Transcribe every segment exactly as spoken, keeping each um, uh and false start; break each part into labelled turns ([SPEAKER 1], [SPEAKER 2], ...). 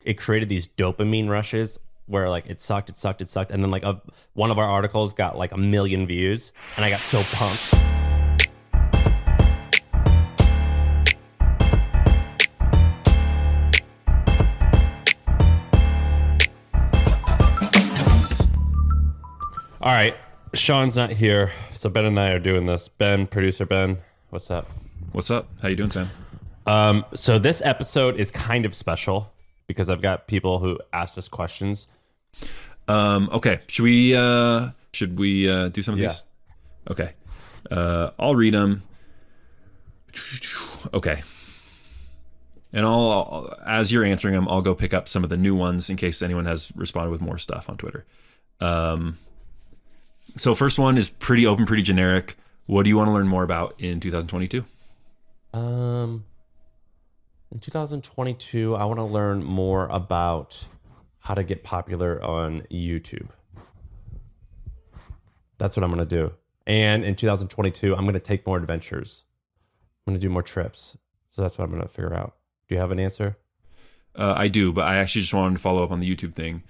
[SPEAKER 1] it created these dopamine rushes where like it sucked, it sucked, it sucked, and then like a, one of our articles got like a million views, and I got so pumped. All right, Sean's not here, so Ben and I are doing this. Ben, producer Ben, what's up?
[SPEAKER 2] What's up? How you doing, Sam?
[SPEAKER 1] Um, so this episode is kind of special because I've got people who asked us questions.
[SPEAKER 2] Um, okay, should we uh, should we uh, do some of
[SPEAKER 1] Yeah.
[SPEAKER 2] these? Okay, uh, I'll read them. Okay, and I'll, I'll as you're answering them, I'll go pick up some of the new ones in case anyone has responded with more stuff on Twitter. Um, so first one is pretty open, pretty generic. What do you want to learn more about in two thousand twenty-two?
[SPEAKER 1] Um, in two thousand twenty-two, I want to learn more about how to get popular on YouTube. That's what I'm going to do. And in two thousand twenty-two, I'm going to take more adventures. I'm going to do more trips. So that's what I'm going to figure out. Do you have an answer?
[SPEAKER 2] Uh, I do, but I actually just wanted to follow up on the YouTube thing.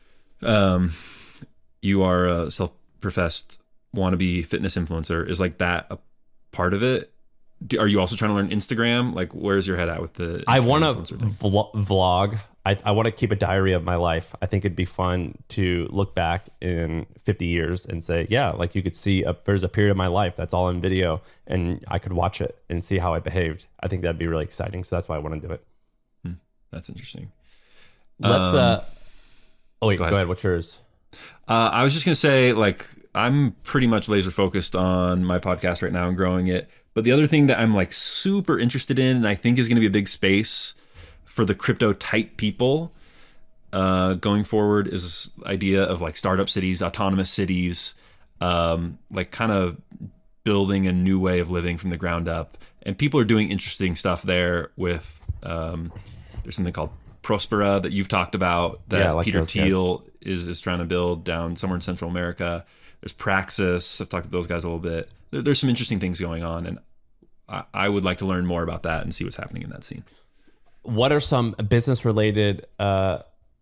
[SPEAKER 2] Um, you are a self-professed wannabe fitness influencer. Is like that a part of it? Do, are you also trying to learn Instagram? Like, where's your head at with the Instagram
[SPEAKER 1] I want to
[SPEAKER 2] influencer thing?
[SPEAKER 1] vlog. vlog. I, I want to keep a diary of my life. I think it'd be fun to look back in fifty years and say, yeah, like you could see a, there's a period of my life that's all in video and I could watch it and see how I behaved. I think that'd be really exciting. So that's why I want to do it.
[SPEAKER 2] Hmm, that's interesting.
[SPEAKER 1] Let's,
[SPEAKER 2] Um,
[SPEAKER 1] uh, oh wait,
[SPEAKER 2] go
[SPEAKER 1] go
[SPEAKER 2] ahead.
[SPEAKER 1] ahead. What's yours?
[SPEAKER 2] Uh, I was just going to say, like, I'm pretty much laser focused on my podcast right now and growing it. But the other thing that I'm like super interested in, and I think is going to be a big space for the crypto type people uh, going forward, is this idea of like startup cities, autonomous cities, um, like kind of building a new way of living from the ground up. And people are doing interesting stuff there with, um, there's something called Prospera that you've talked about that
[SPEAKER 1] Yeah, I like
[SPEAKER 2] Peter
[SPEAKER 1] those guys.
[SPEAKER 2] Thiel is, is trying to build down somewhere in Central America. There's Praxis. I've talked to those guys a little bit. There, there's some interesting things going on, and I, I would like to learn more about that and see what's happening in that scene.
[SPEAKER 1] What are some business related, uh,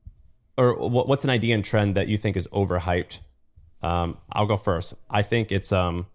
[SPEAKER 1] or what, what's an idea and trend that you think is overhyped? Um, I'll go first. I think it's, um,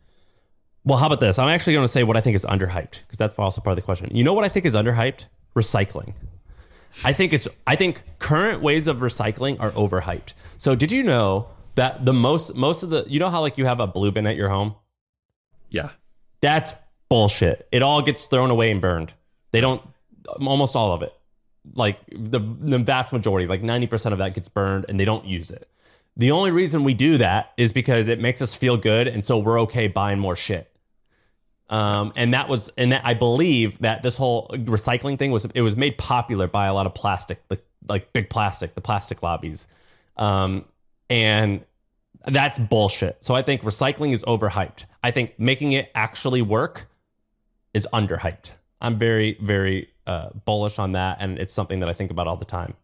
[SPEAKER 1] well, how about this? I'm actually going to say what I think is underhyped because that's also part of the question. You know what I think is underhyped? Recycling. I think it's, I think current ways of recycling are overhyped. So did you know that the most, most of the, you know how like you have a blue bin at your home?
[SPEAKER 2] Yeah.
[SPEAKER 1] That's bullshit. It all gets thrown away and burned. They don't, almost all of it. Like the, the vast majority, like ninety percent of that gets burned and they don't use it. The only reason we do that is because it makes us feel good. And so we're okay buying more shit. Um, and that was, and that I believe that this whole recycling thing was, it was made popular by a lot of plastic, like, like big plastic, the plastic lobbies. Um, and that's bullshit. So I think recycling is overhyped. I think making it actually work is underhyped. I'm very, very uh, bullish on that. And it's something that I think about all the time.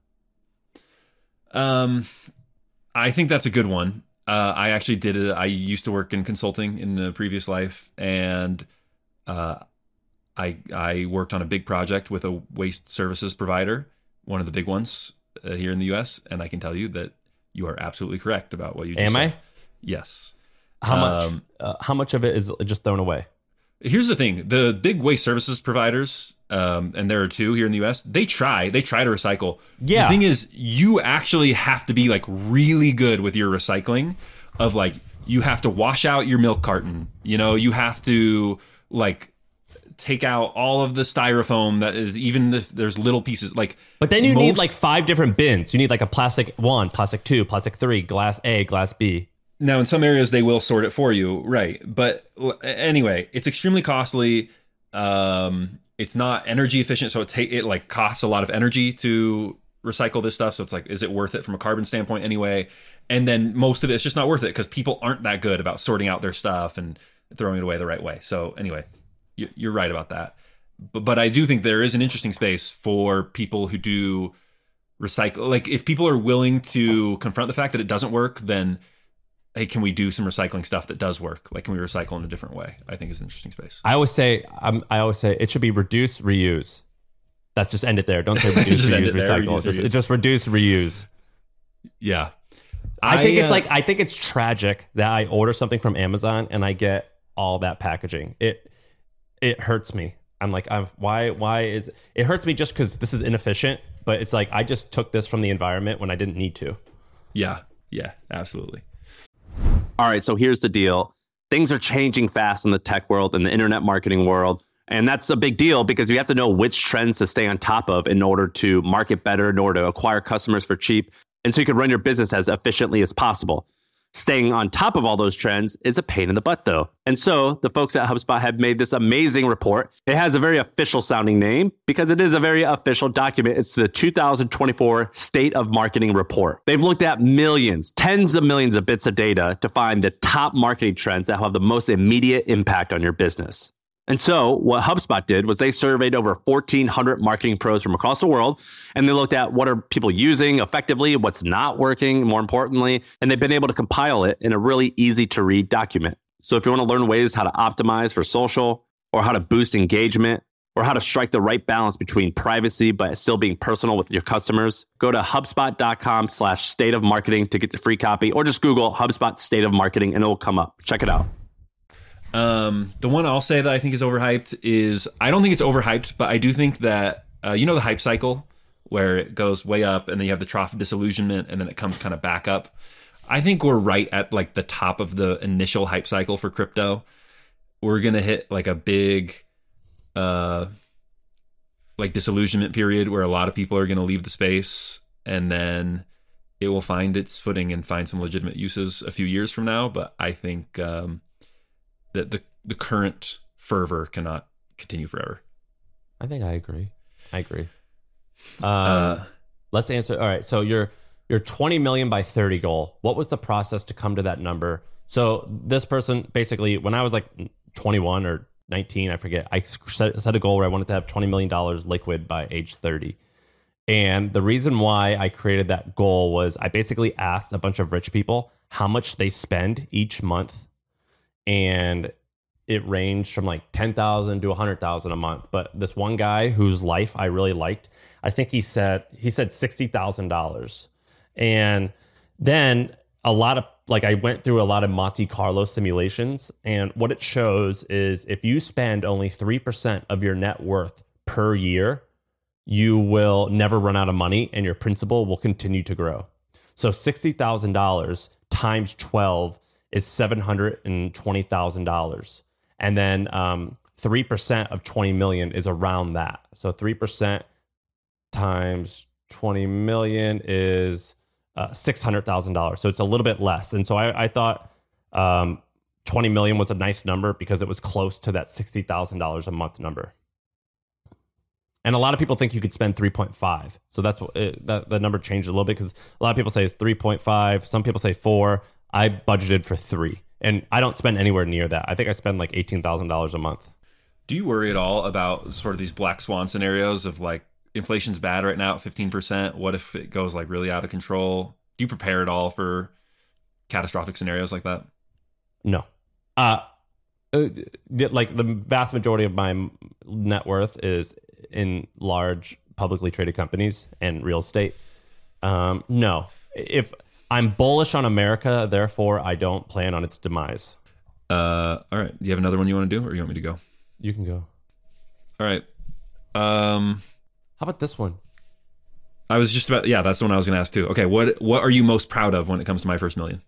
[SPEAKER 2] Um, I think that's a good one. Uh, I actually did it. I used to work in consulting in a previous life, and uh, I I worked on a big project with a waste services provider, one of the big ones uh, here in the U S. And I can tell you that you are absolutely correct about what you just
[SPEAKER 1] Am
[SPEAKER 2] said.
[SPEAKER 1] I?
[SPEAKER 2] Yes.
[SPEAKER 1] How much?
[SPEAKER 2] Um,
[SPEAKER 1] Uh, how much of it is just thrown away?
[SPEAKER 2] Here's the thing: the big waste services providers, um, and there are two here in the U S. They try, they try to recycle.
[SPEAKER 1] Yeah.
[SPEAKER 2] The thing is, you actually have to be like really good with your recycling. Of like, you have to wash out your milk carton. You know, you have to like take out all of the styrofoam that is, even if there's little pieces. Like,
[SPEAKER 1] But then you need
[SPEAKER 2] most-
[SPEAKER 1] like five different bins. You need like a plastic one, plastic two, plastic three, glass A, glass B.
[SPEAKER 2] Now, in some areas, they will sort it for you, right? But l- anyway, it's extremely costly. Um, it's not energy efficient, so it ta- it like costs a lot of energy to recycle this stuff. So it's like, is it worth it from a carbon standpoint anyway? And then most of it, it's just not worth it because people aren't that good about sorting out their stuff and throwing it away the right way. So anyway, you, you're right about that. But, but I do think there is an interesting space for people who do recycle. Like, if people are willing to confront the fact that it doesn't work, then hey, can we do some recycling stuff that does work? Like, can we recycle in a different way? I think is an interesting space.
[SPEAKER 1] I always say, I'm, I always say it should be reduce, reuse. That's just end it there. Don't say reduce, reuse, recycle. Reduce, just, reuse. Just reduce, reuse.
[SPEAKER 2] Yeah.
[SPEAKER 1] I, I think it's uh, like, I think it's tragic that I order something from Amazon and I get all that packaging. It, it hurts me. I'm like, I'm, why, why is it, it hurts me just because this is inefficient, but it's like, I just took this from the environment when I didn't need to.
[SPEAKER 2] Yeah. Yeah, absolutely.
[SPEAKER 3] All right. So here's the deal. Things are changing fast in the tech world and the internet marketing world. And that's a big deal because you have to know which trends to stay on top of in order to market better, in order to acquire customers for cheap, and so you can run your business as efficiently as possible. Staying on top of all those trends is a pain in the butt, though. And so the folks at HubSpot have made this amazing report. It has a very official sounding name because it is a very official document. It's the two thousand twenty-four State of Marketing Report. They've looked at millions, tens of millions of bits of data to find the top marketing trends that have the most immediate impact on your business. And so what HubSpot did was they surveyed over fourteen hundred marketing pros from across the world, and they looked at what are people using effectively, what's not working, more importantly, and they've been able to compile it in a really easy to read document. So if you want to learn ways how to optimize for social, or how to boost engagement, or how to strike the right balance between privacy but still being personal with your customers, go to HubSpot.com slash state of marketing to get the free copy, or just Google HubSpot State of Marketing and it will come up. Check it out.
[SPEAKER 2] Um, the one I'll say that I think is overhyped is, I don't think it's overhyped, but I do think that, uh, you know, the hype cycle where it goes way up and then you have the trough of disillusionment and then it comes kind of back up. I think we're right at like the top of the initial hype cycle for crypto. We're going to hit like a big, uh, like disillusionment period where a lot of people are going to leave the space, and then it will find its footing and find some legitimate uses a few years from now. But I think, um, that the, the current fervor cannot continue forever.
[SPEAKER 1] I think I agree. I agree. Um,
[SPEAKER 2] uh,
[SPEAKER 1] let's answer. All right. So your your twenty million by thirty goal. What was the process to come to that number? So this person basically, when I was like twenty-one or nineteen, I forget, I set, set a goal where I wanted to have twenty million dollars liquid by age thirty. And the reason why I created that goal was I basically asked a bunch of rich people how much they spend each month. And it ranged from like ten thousand to one hundred thousand a month. But this one guy whose life I really liked, I think he said he said sixty thousand dollars. And then a lot of, like, I went through a lot of Monte Carlo simulations, and what it shows is if you spend only three percent of your net worth per year, you will never run out of money and your principal will continue to grow. So sixty thousand dollars times twelve is seven hundred twenty thousand dollars. And then um, three percent of twenty million is around that. So three percent times twenty million is uh, six hundred thousand dollars. So it's a little bit less. And so I, I thought um, twenty million was a nice number because it was close to that sixty thousand dollars a month number. And a lot of people think you could spend three point five. So that's what it, that the number changed a little bit because a lot of people say it's three point five. Some people say four. I budgeted for three, and I don't spend anywhere near that. I think I spend like eighteen thousand dollars a month.
[SPEAKER 2] Do you worry at all about sort of these black swan scenarios of like inflation's bad right now at fifteen percent? What if it goes like really out of control? Do you prepare at all for catastrophic scenarios like that?
[SPEAKER 1] No. Uh, like the vast majority of my net worth is in large publicly traded companies and real estate. Um, no. If I'm bullish on America, therefore I don't plan on its demise.
[SPEAKER 2] Uh, all right. Do you have another one you want to do, or you want me to go?
[SPEAKER 1] You can go.
[SPEAKER 2] All right. Um,
[SPEAKER 1] How about this one?
[SPEAKER 2] I was just about, yeah, that's the one I was going to ask too. Okay. What, what are you most proud of when it comes to My First Million?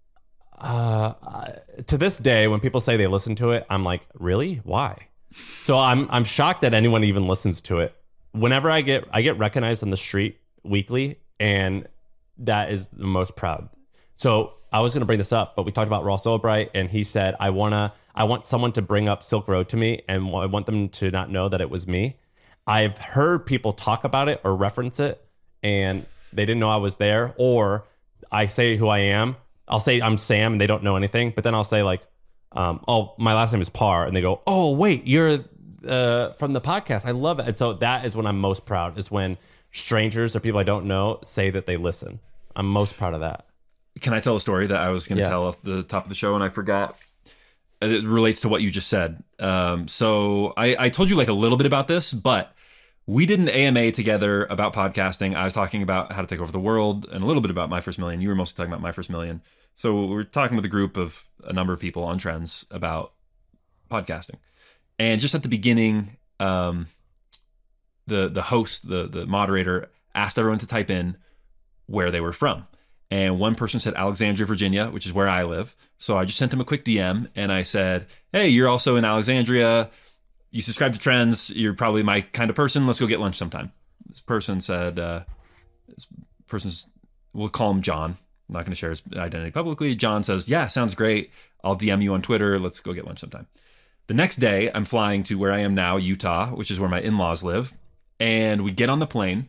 [SPEAKER 1] Uh, to this day, when people say they listen to it, I'm like, really? Why? So I'm, I'm shocked that anyone even listens to it. Whenever I get, I get recognized on the street weekly, and that is the most proud. So I was going to bring this up, but we talked about Ross Ulbricht, and he said, I want to, I want someone to bring up Silk Road to me, and I want them to not know that it was me. I've heard people talk about it or reference it, and they didn't know I was there, or I say who I am. I'll say I'm Sam, and they don't know anything, but then I'll say like, um, oh, my last name is Parr, and they go, oh, wait, you're uh, from the podcast. I love it. And so that is when I'm most proud, is when strangers or people I don't know say that they listen. I'm most proud of that.
[SPEAKER 2] Can I tell a story that I was going to yeah. tell at the top of the show and I forgot? It relates to what you just said. Um, so I, I told you like a little bit about this, but we did an A M A together about podcasting. I was talking about how to take over the world and a little bit about My First Million. You were mostly talking about My First Million. So we we're talking with a group of a number of people on Trends about podcasting. And just at the beginning, um, the the host, the the moderator, asked everyone to type in where they were from. And one person said Alexandria, Virginia, which is where I live. So I just sent him a quick D M and I said, hey, you're also in Alexandria. You subscribe to Trends. You're probably my kind of person. Let's go get lunch sometime. This person said, uh, this person's, we'll call him John. I'm not going to share his identity publicly. John says, yeah, sounds great. I'll D M you on Twitter. Let's go get lunch sometime. The next day, I'm flying to where I am now, Utah, which is where my in-laws live. And we get on the plane.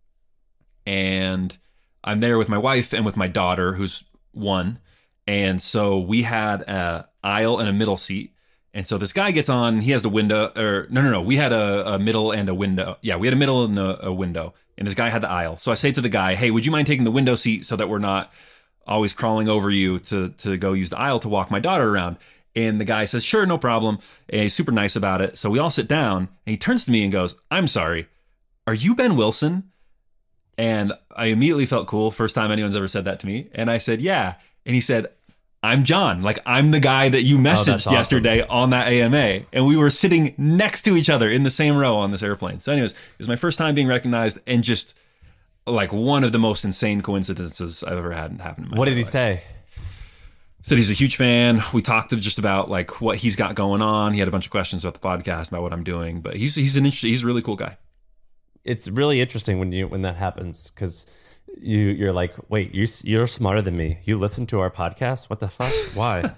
[SPEAKER 2] And I'm there with my wife and with my daughter, who's one. And so we had an aisle and a middle seat. And so this guy gets on, he has the window, or no, no, no, we had a, a middle and a window. Yeah, we had a middle and a, a window. And this guy had the aisle. So I say to the guy, hey, would you mind taking the window seat so that we're not always crawling over you to, to go use the aisle to walk my daughter around? And the guy says, sure, no problem. And he's super nice about it. So we all sit down and he turns to me and goes, I'm sorry, are you Ben Wilson? And I immediately felt cool. First time anyone's ever said that to me. And I said, yeah. And he said, I'm John. Like, I'm the guy that you messaged
[SPEAKER 1] awesome.
[SPEAKER 2] yesterday on that A M A. And we were sitting next to each other in the same row on this airplane. So anyways, it was my first time being recognized and just like one of the most insane coincidences I've ever had happen in my life.
[SPEAKER 1] What did he say?
[SPEAKER 2] Said he's a huge fan. We talked just about like what he's got going on. He had a bunch of questions about the podcast, about what I'm doing, but he's he's an interesting, he's a really cool guy.
[SPEAKER 1] It's really interesting when you when that happens because you you're like, wait, you you're smarter than me. You listen to our podcast? What the fuck? Why?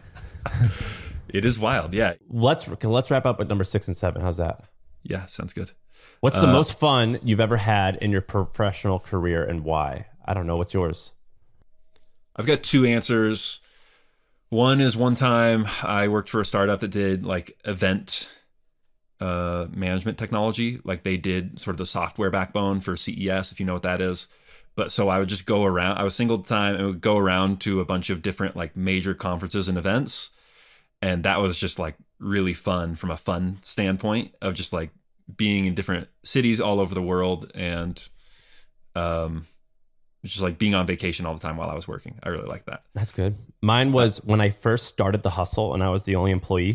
[SPEAKER 2] It is wild. Yeah.
[SPEAKER 1] Let's let's wrap up with number six and seven. How's that?
[SPEAKER 2] Yeah, sounds good.
[SPEAKER 1] What's the
[SPEAKER 2] Uh,
[SPEAKER 1] most fun you've ever had in your professional career and why? I don't know. What's yours?
[SPEAKER 2] I've got two answers. One is one time I worked for a startup that did like event uh, management technology. Like they did sort of the software backbone for C E S, if you know what that is. But so I would just go around, I was single at the time and would go around to a bunch of different like major conferences and events. And that was just like really fun from a fun standpoint of just like being in different cities all over the world and um, just like being on vacation all the time while I was working. I really like that.
[SPEAKER 1] That's good. Mine was when I first started The Hustle and I was the only employee.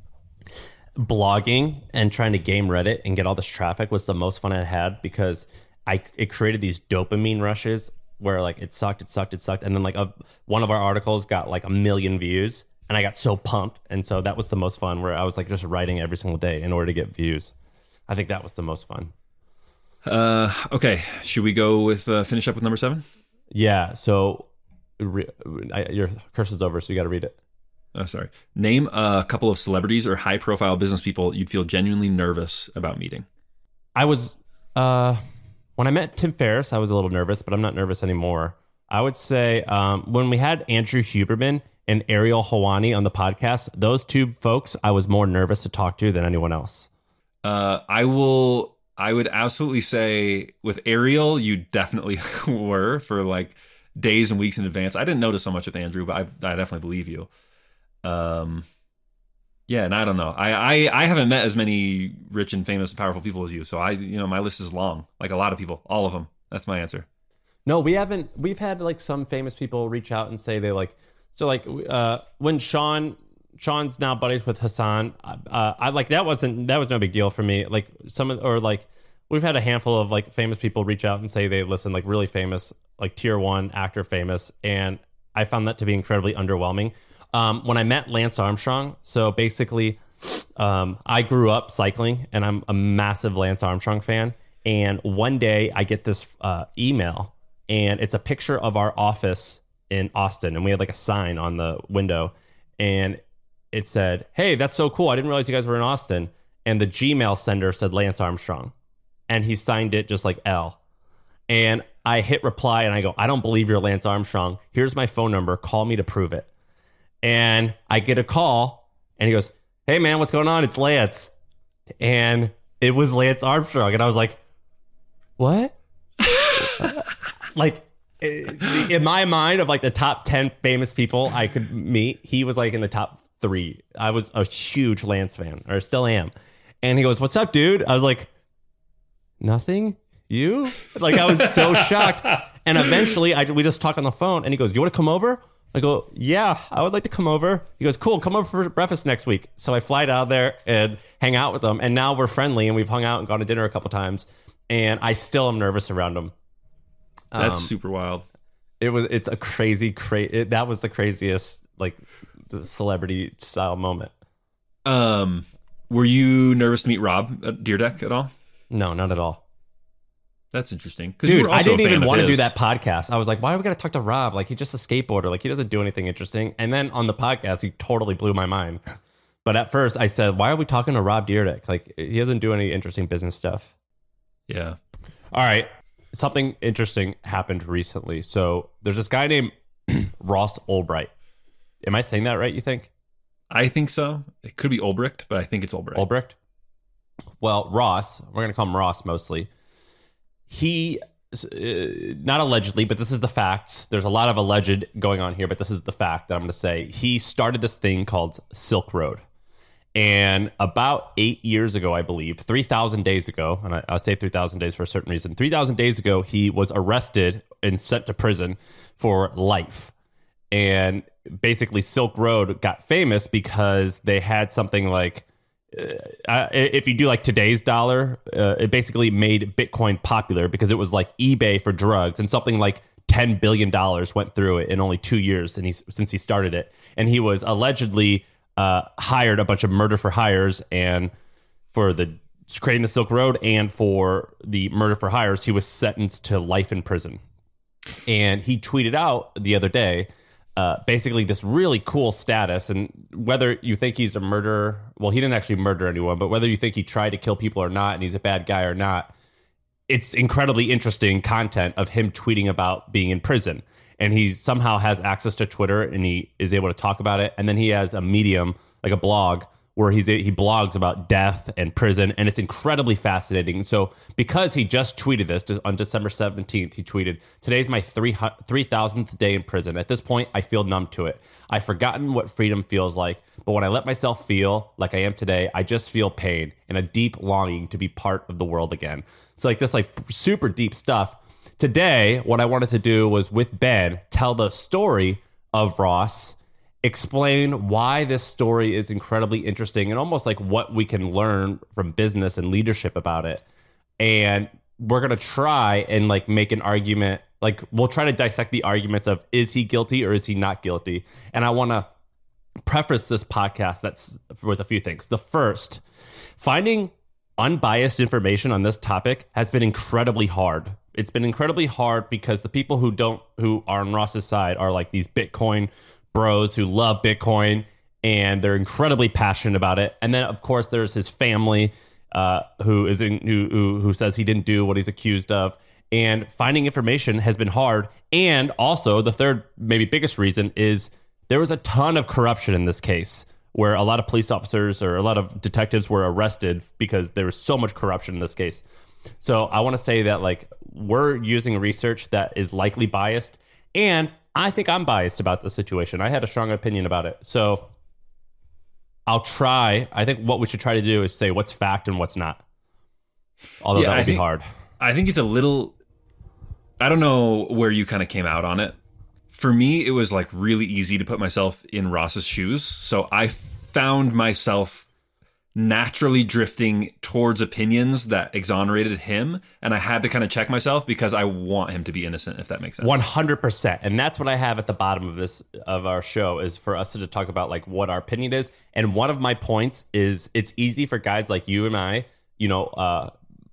[SPEAKER 1] Blogging and trying to game Reddit and get all this traffic was the most fun I had because I it created these dopamine rushes where like it sucked, it sucked, it sucked. And then like a, one of our articles got like a million views and I got so pumped. And so that was the most fun where I was like just writing every single day in order to get views. I think that was the most fun.
[SPEAKER 2] Uh, okay. Should we go with, uh, finish up with number seven?
[SPEAKER 1] Yeah. So re, I, your curse is over, so you got to read it.
[SPEAKER 2] Oh, sorry. Name a couple of celebrities or high profile business people you'd feel genuinely nervous about meeting.
[SPEAKER 1] I was, uh, when I met Tim Ferriss, I was a little nervous, but I'm not nervous anymore. I would say um, when we had Andrew Huberman and Ariel Helwani on the podcast, those two folks, I was more nervous to talk to than anyone else.
[SPEAKER 2] Uh, I will, I would absolutely say with Ariel, you definitely were for like days and weeks in advance. I didn't notice so much with Andrew, but I, I definitely believe you. Um, yeah, and I don't know. I, I, I haven't met as many rich and famous and powerful people as you. So I, you know, my list is long, like a lot of people, all of them. That's my answer.
[SPEAKER 1] No, we haven't. We've had like some famous people reach out and say they like, so like uh, when Sean, Sean's now buddies with Hassan. Uh, I like that wasn't, that was no big deal for me. Like some of, or like we've had a handful of like famous people reach out and say they listen, like really famous, like tier one actor famous. And I found that to be incredibly underwhelming. Um, when I met Lance Armstrong, so basically um, I grew up cycling and I'm a massive Lance Armstrong fan. And one day I get this uh, email and it's a picture of our office in Austin. And we had like a sign on the window and it said, hey, that's so cool. I didn't realize you guys were in Austin. And the Gmail sender said Lance Armstrong and he signed it just like L. And I hit reply and I go, I don't believe you're Lance Armstrong. Here's my phone number. Call me to prove it. And I get a call and he goes, hey man, what's going on? It's Lance. And it was Lance Armstrong. And I was like, what? Like in my mind of like the top ten famous people I could meet, he was like in the top three. I was a huge Lance fan or still am. And he goes, what's up, dude? I was like, nothing. You? Like, I was so shocked. And eventually, I we just talk on the phone, and he goes, "You want to come over?" I go, "Yeah, I would like to come over." He goes, "Cool, come over for breakfast next week." So I fly down there and hang out with him, and now we're friendly, and we've hung out and gone to dinner a couple times. And I still am nervous around him.
[SPEAKER 2] That's
[SPEAKER 1] Um,
[SPEAKER 2] super wild.
[SPEAKER 1] It was. It's a crazy, crazy. That was the craziest, like, celebrity style moment.
[SPEAKER 2] Um, were you nervous to meet Rob at Deer Deck at all?
[SPEAKER 1] No, not at all.
[SPEAKER 2] That's interesting. 'Cause
[SPEAKER 1] Dude,
[SPEAKER 2] you were
[SPEAKER 1] I
[SPEAKER 2] also a
[SPEAKER 1] didn't
[SPEAKER 2] fan
[SPEAKER 1] even
[SPEAKER 2] of
[SPEAKER 1] want to do
[SPEAKER 2] his.
[SPEAKER 1] that podcast. I was like, why are we going to talk to Rob? Like, he's just a skateboarder. Like, he doesn't do anything interesting. And then on the podcast, he totally blew my mind. But at first, I said, why are we talking to Rob Dyrdek? Like, he doesn't do any interesting business stuff.
[SPEAKER 2] Yeah.
[SPEAKER 1] All right. Something interesting happened recently. So there's this guy named Ross Ulbricht. Am I saying that right, you think?
[SPEAKER 2] I think so. It could be Ulbricht, but I think it's Ulbricht.
[SPEAKER 1] Ulbricht? Well, Ross, we're going to call him Ross mostly. He, uh, not allegedly, but this is the facts. There's a lot of alleged going on here, but this is the fact that I'm going to say. He started this thing called Silk Road. And about eight years ago, I believe, three thousand days ago, and I, I'll say three thousand days for a certain reason, three thousand days ago, he was arrested and sent to prison for life. And basically, Silk Road got famous because they had something like, uh, if you do like today's dollar, uh, it basically made Bitcoin popular because it was like eBay for drugs, and something like ten billion dollars went through it in only two years and he's, since he started it. And he was allegedly uh, hired a bunch of murder for hires, and for the creating the Silk Road and for the murder for hires, he was sentenced to life in prison. And he tweeted out the other day, uh, basically this really cool status. And whether you think he's a murderer, well, he didn't actually murder anyone, but whether you think he tried to kill people or not, and he's a bad guy or not, it's incredibly interesting content of him tweeting about being in prison. And he somehow has access to Twitter, and he is able to talk about it. And then he has a Medium, like a blog, where he's he blogs about death and prison, and it's incredibly fascinating. So because he just tweeted this on December seventeenth, he tweeted, "Today's my three thousandth day in prison. At this point, I feel numb to it. I've forgotten what freedom feels like, but when I let myself feel like I am today, I just feel pain and a deep longing to be part of the world again." So like this like super deep stuff. Today, what I wanted to do was, with Ben, tell the story of Ross, explain why this story is incredibly interesting, and almost like what we can learn from business and leadership about it. And we're going to try and like make an argument. Like, we'll try to dissect the arguments of, is he guilty or is he not guilty? And I want to preface this podcast that's with a few things. The first, finding unbiased information on this topic has been incredibly hard. It's been incredibly hard because the people who don't, who are on Ross's side are like these Bitcoin bros who love Bitcoin, and they're incredibly passionate about it. And then, of course, there's his family, uh, who is in, who, who who says he didn't do what he's accused of. And finding information has been hard. And also, the third, maybe biggest reason is there was a ton of corruption in this case, where a lot of police officers or a lot of detectives were arrested because there was so much corruption in this case. So I want to say that like we're using research that is likely biased, and I think I'm biased about the situation. I had a strong opinion about it. So I'll try. I think what we should try to do is say what's fact and what's not. Although
[SPEAKER 2] Yeah,
[SPEAKER 1] that would
[SPEAKER 2] I think,
[SPEAKER 1] be hard.
[SPEAKER 2] I think it's a little, I don't know where you kind of came out on it. For me, it was like really easy to put myself in Ross's shoes. So I found myself naturally drifting towards opinions that exonerated him, and I had to kind of check myself because I want him to be innocent, if that makes sense.
[SPEAKER 1] one hundred percent. And that's what I have at the bottom of this, of our show, is for us to, to talk about like what our opinion is. And one of my points is it's easy for guys like you and I, you know, uh,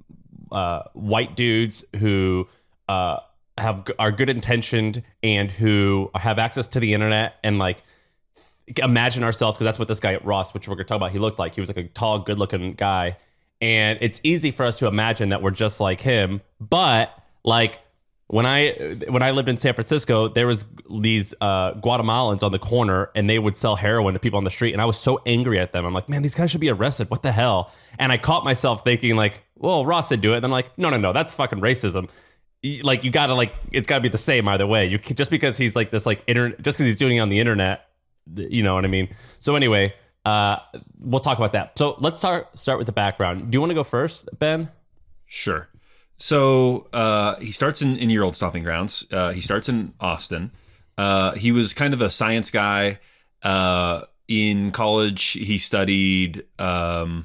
[SPEAKER 1] uh, white dudes who uh, have are good intentioned and who have access to the internet, and like imagine ourselves, because that's what this guy at Ross, which we're going to talk about, he looked like. He was like a tall, good-looking guy. And it's easy for us to imagine that we're just like him. But like when I when I lived in San Francisco, there was these uh, Guatemalans on the corner, and they would sell heroin to people on the street. And I was so angry at them. I'm like, man, these guys should be arrested. What the hell? And I caught myself thinking like, well, Ross did do it. And I'm like, no, no, no, that's fucking racism. Like, you got to like, it's got to be the same either way. You can, just because he's like this like internet, just because he's doing it on the internet, you know what I mean? So anyway, uh, we'll talk about that. So let's start start with the background. Do you want to go first, Ben?
[SPEAKER 2] Sure. So uh, he starts in, in your old stomping grounds. Uh, he starts in Austin. Uh, he was kind of a science guy. Uh, in college, he studied, um,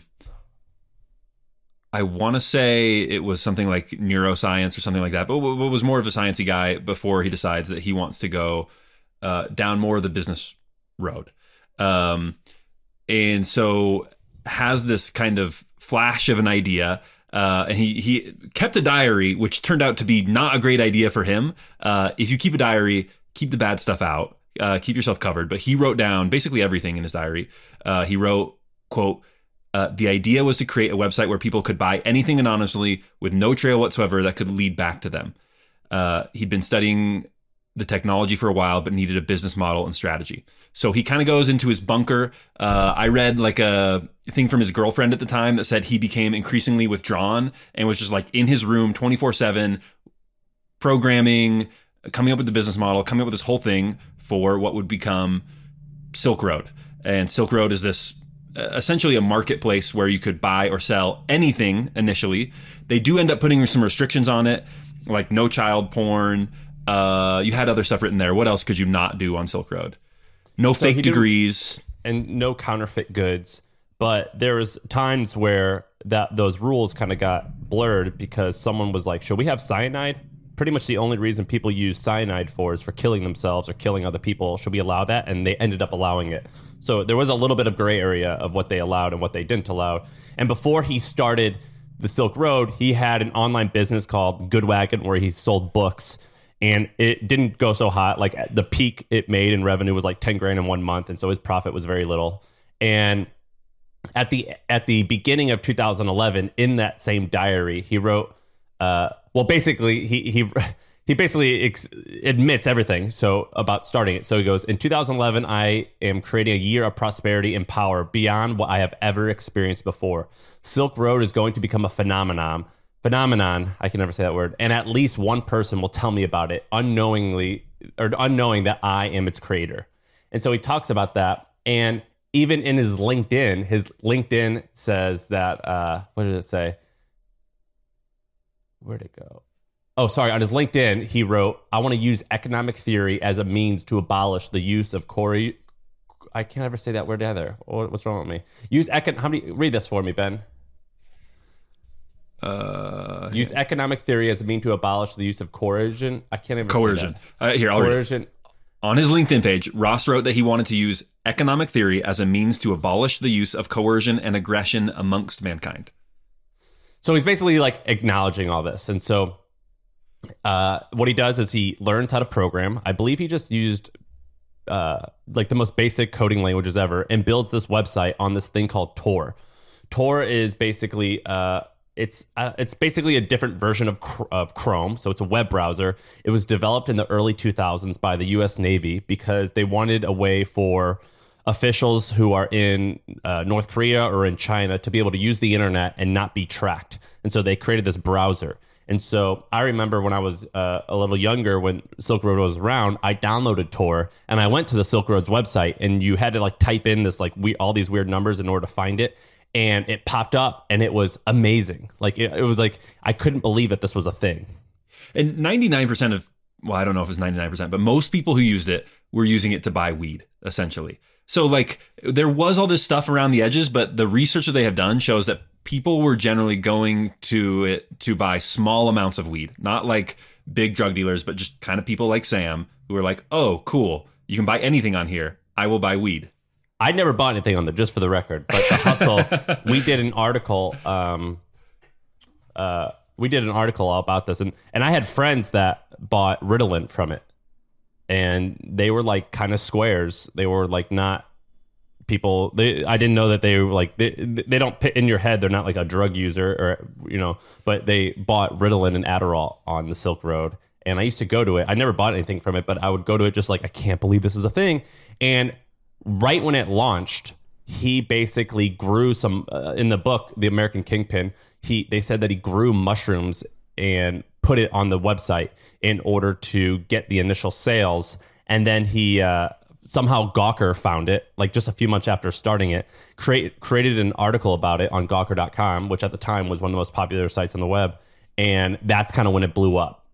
[SPEAKER 2] I want to say it was something like neuroscience or something like that, but w- was more of a sciencey guy before he decides that he wants to go uh, down more of the business road. Um, and so has this kind of flash of an idea. Uh, and he, he kept a diary, which turned out to be not a great idea for him. Uh, if you keep a diary, keep the bad stuff out, uh, keep yourself covered. But he wrote down basically everything in his diary. Uh, he wrote, quote, uh, the idea was to create a website where people could buy anything anonymously with no trail whatsoever that could lead back to them. Uh, he'd been studying the technology for a while, but needed a business model and strategy. So he kind of goes into his bunker. Uh, I read like a thing from his girlfriend at the time that said he became increasingly withdrawn and was just like in his room twenty-four seven, programming, coming up with the business model, coming up with this whole thing for what would become Silk Road. And Silk Road is this uh, essentially a marketplace where you could buy or sell anything initially. They do end up putting some restrictions on it, like no child porn. Uh, you had other stuff written there. What else could you not do on Silk Road? No
[SPEAKER 1] So
[SPEAKER 2] fake
[SPEAKER 1] he did-
[SPEAKER 2] degrees.
[SPEAKER 1] and no counterfeit goods. But there was times where that those rules kind of got blurred because someone was like, should we have cyanide? Pretty much the only reason people use cyanide for is for killing themselves or killing other people. Should we allow that? And they ended up allowing it. So there was a little bit of gray area of what they allowed and what they didn't allow. And before he started the Silk Road, he had an online business called Goodwagon where he sold books. And it didn't go so hot. Like the peak it made in revenue was like ten grand in one month. And so his profit was very little. And at the at the beginning of two thousand eleven, in that same diary, he wrote, uh, well, basically, he he he basically ex- admits everything. So about starting it. So he goes, in two thousand eleven, I am creating a year of prosperity and power beyond what I have ever experienced before. Silk Road is going to become a phenomenon. Phenomenon, I can never say that word, and at least one person will tell me about it unknowingly or unknowing that I am its creator. And so he talks about that. And even in his LinkedIn, his LinkedIn says that, uh, what did it say? Where'd it go? Oh, sorry. On his LinkedIn, he wrote, I want to use economic theory as a means to abolish the use of Corey. I can't ever say that word either. What's wrong with me? Use econ. How many? Read this for me, Ben.
[SPEAKER 2] Uh,
[SPEAKER 1] Use
[SPEAKER 2] here.
[SPEAKER 1] economic theory as a mean to abolish the use of coercion. I can't even
[SPEAKER 2] Coercion.
[SPEAKER 1] say that.
[SPEAKER 2] Uh, here, I'll read it.
[SPEAKER 1] Coercion.
[SPEAKER 2] On his LinkedIn page, Ross wrote that he wanted to use economic theory as a means to abolish the use of coercion and aggression amongst mankind.
[SPEAKER 1] So he's basically like acknowledging all this. And so uh, what he does is he learns how to program. I believe he just used uh, like the most basic coding languages ever and builds this website on this thing called Tor. Tor is basically... Uh, It's uh, it's basically a different version of of Chrome, so it's a web browser. It was developed in the early two thousands by the U S Navy because they wanted a way for officials who are in uh, North Korea or in China to be able to use the internet and not be tracked. And so they created this browser. And so I remember when I was uh, a little younger, when Silk Road was around, I downloaded Tor and I went to the Silk Road's website, and you had to like type in this like we all these weird numbers in order to find it. And it popped up, and it was amazing. Like it, it was like I couldn't believe that this was a thing.
[SPEAKER 2] And ninety-nine percent of, well, I don't know if it's ninety-nine percent, but most people who used it were using it to buy weed, essentially. So like there was all this stuff around the edges, but the research that they have done shows that people were generally going to it to buy small amounts of weed, not like big drug dealers, but just kind of people like Sam who were like, oh, cool, you can buy anything on here. I will buy weed.
[SPEAKER 1] I never bought anything on there, just for the record. But the Hustle, we did an article. Um, uh, we did an article all about this, and and I had friends that bought Ritalin from it, and they were like kind of squares. They were like not people. They I didn't know that they were like they they don't pit in your head. They're not like a drug user or you know, but they bought Ritalin and Adderall on the Silk Road. And I used to go to it. I never bought anything from it, but I would go to it just like I can't believe this is a thing. And right when it launched, he basically grew some uh, in the book, The American Kingpin. He they said that he grew mushrooms and put it on the website in order to get the initial sales. And then he uh, somehow Gawker found it, like just a few months after starting it, create, created an article about it on Gawker dot com, which at the time was one of the most popular sites on the web. And that's kind of when it blew up.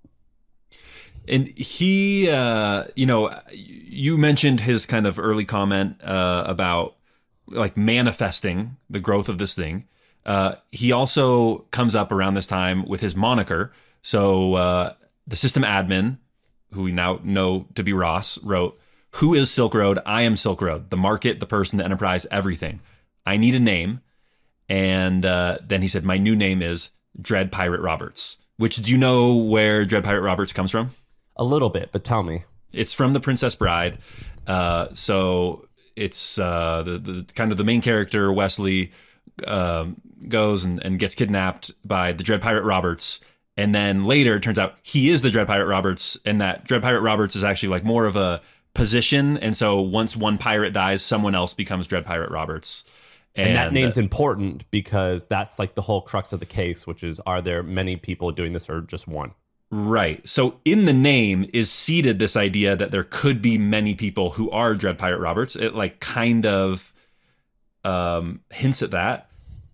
[SPEAKER 2] And he, uh, you know, you mentioned his kind of early comment uh, about like manifesting the growth of this thing. Uh, he also comes up around this time with his moniker. So uh, the system admin, who we now know to be Ross, wrote, "Who is Silk Road? I am Silk Road. The market, the person, the enterprise, everything. I need a name." And uh, then he said, "My new name is Dread Pirate Roberts." Which, do you know where Dread Pirate Roberts comes from?
[SPEAKER 1] A little bit, but tell me.
[SPEAKER 2] It's from The Princess Bride. Uh, so it's uh, the, the kind of the main character, Wesley, um, goes and, and gets kidnapped by the Dread Pirate Roberts. And then later, it turns out he is the Dread Pirate Roberts, and that Dread Pirate Roberts is actually like more of a position. And so once one pirate dies, someone else becomes Dread Pirate Roberts.
[SPEAKER 1] And, and that name's uh, important because that's like the whole crux of the case, which is, are there many people doing this or just one?
[SPEAKER 2] Right. So in the name is seeded this idea that there could be many people who are Dread Pirate Roberts. It like kind of um, hints at that.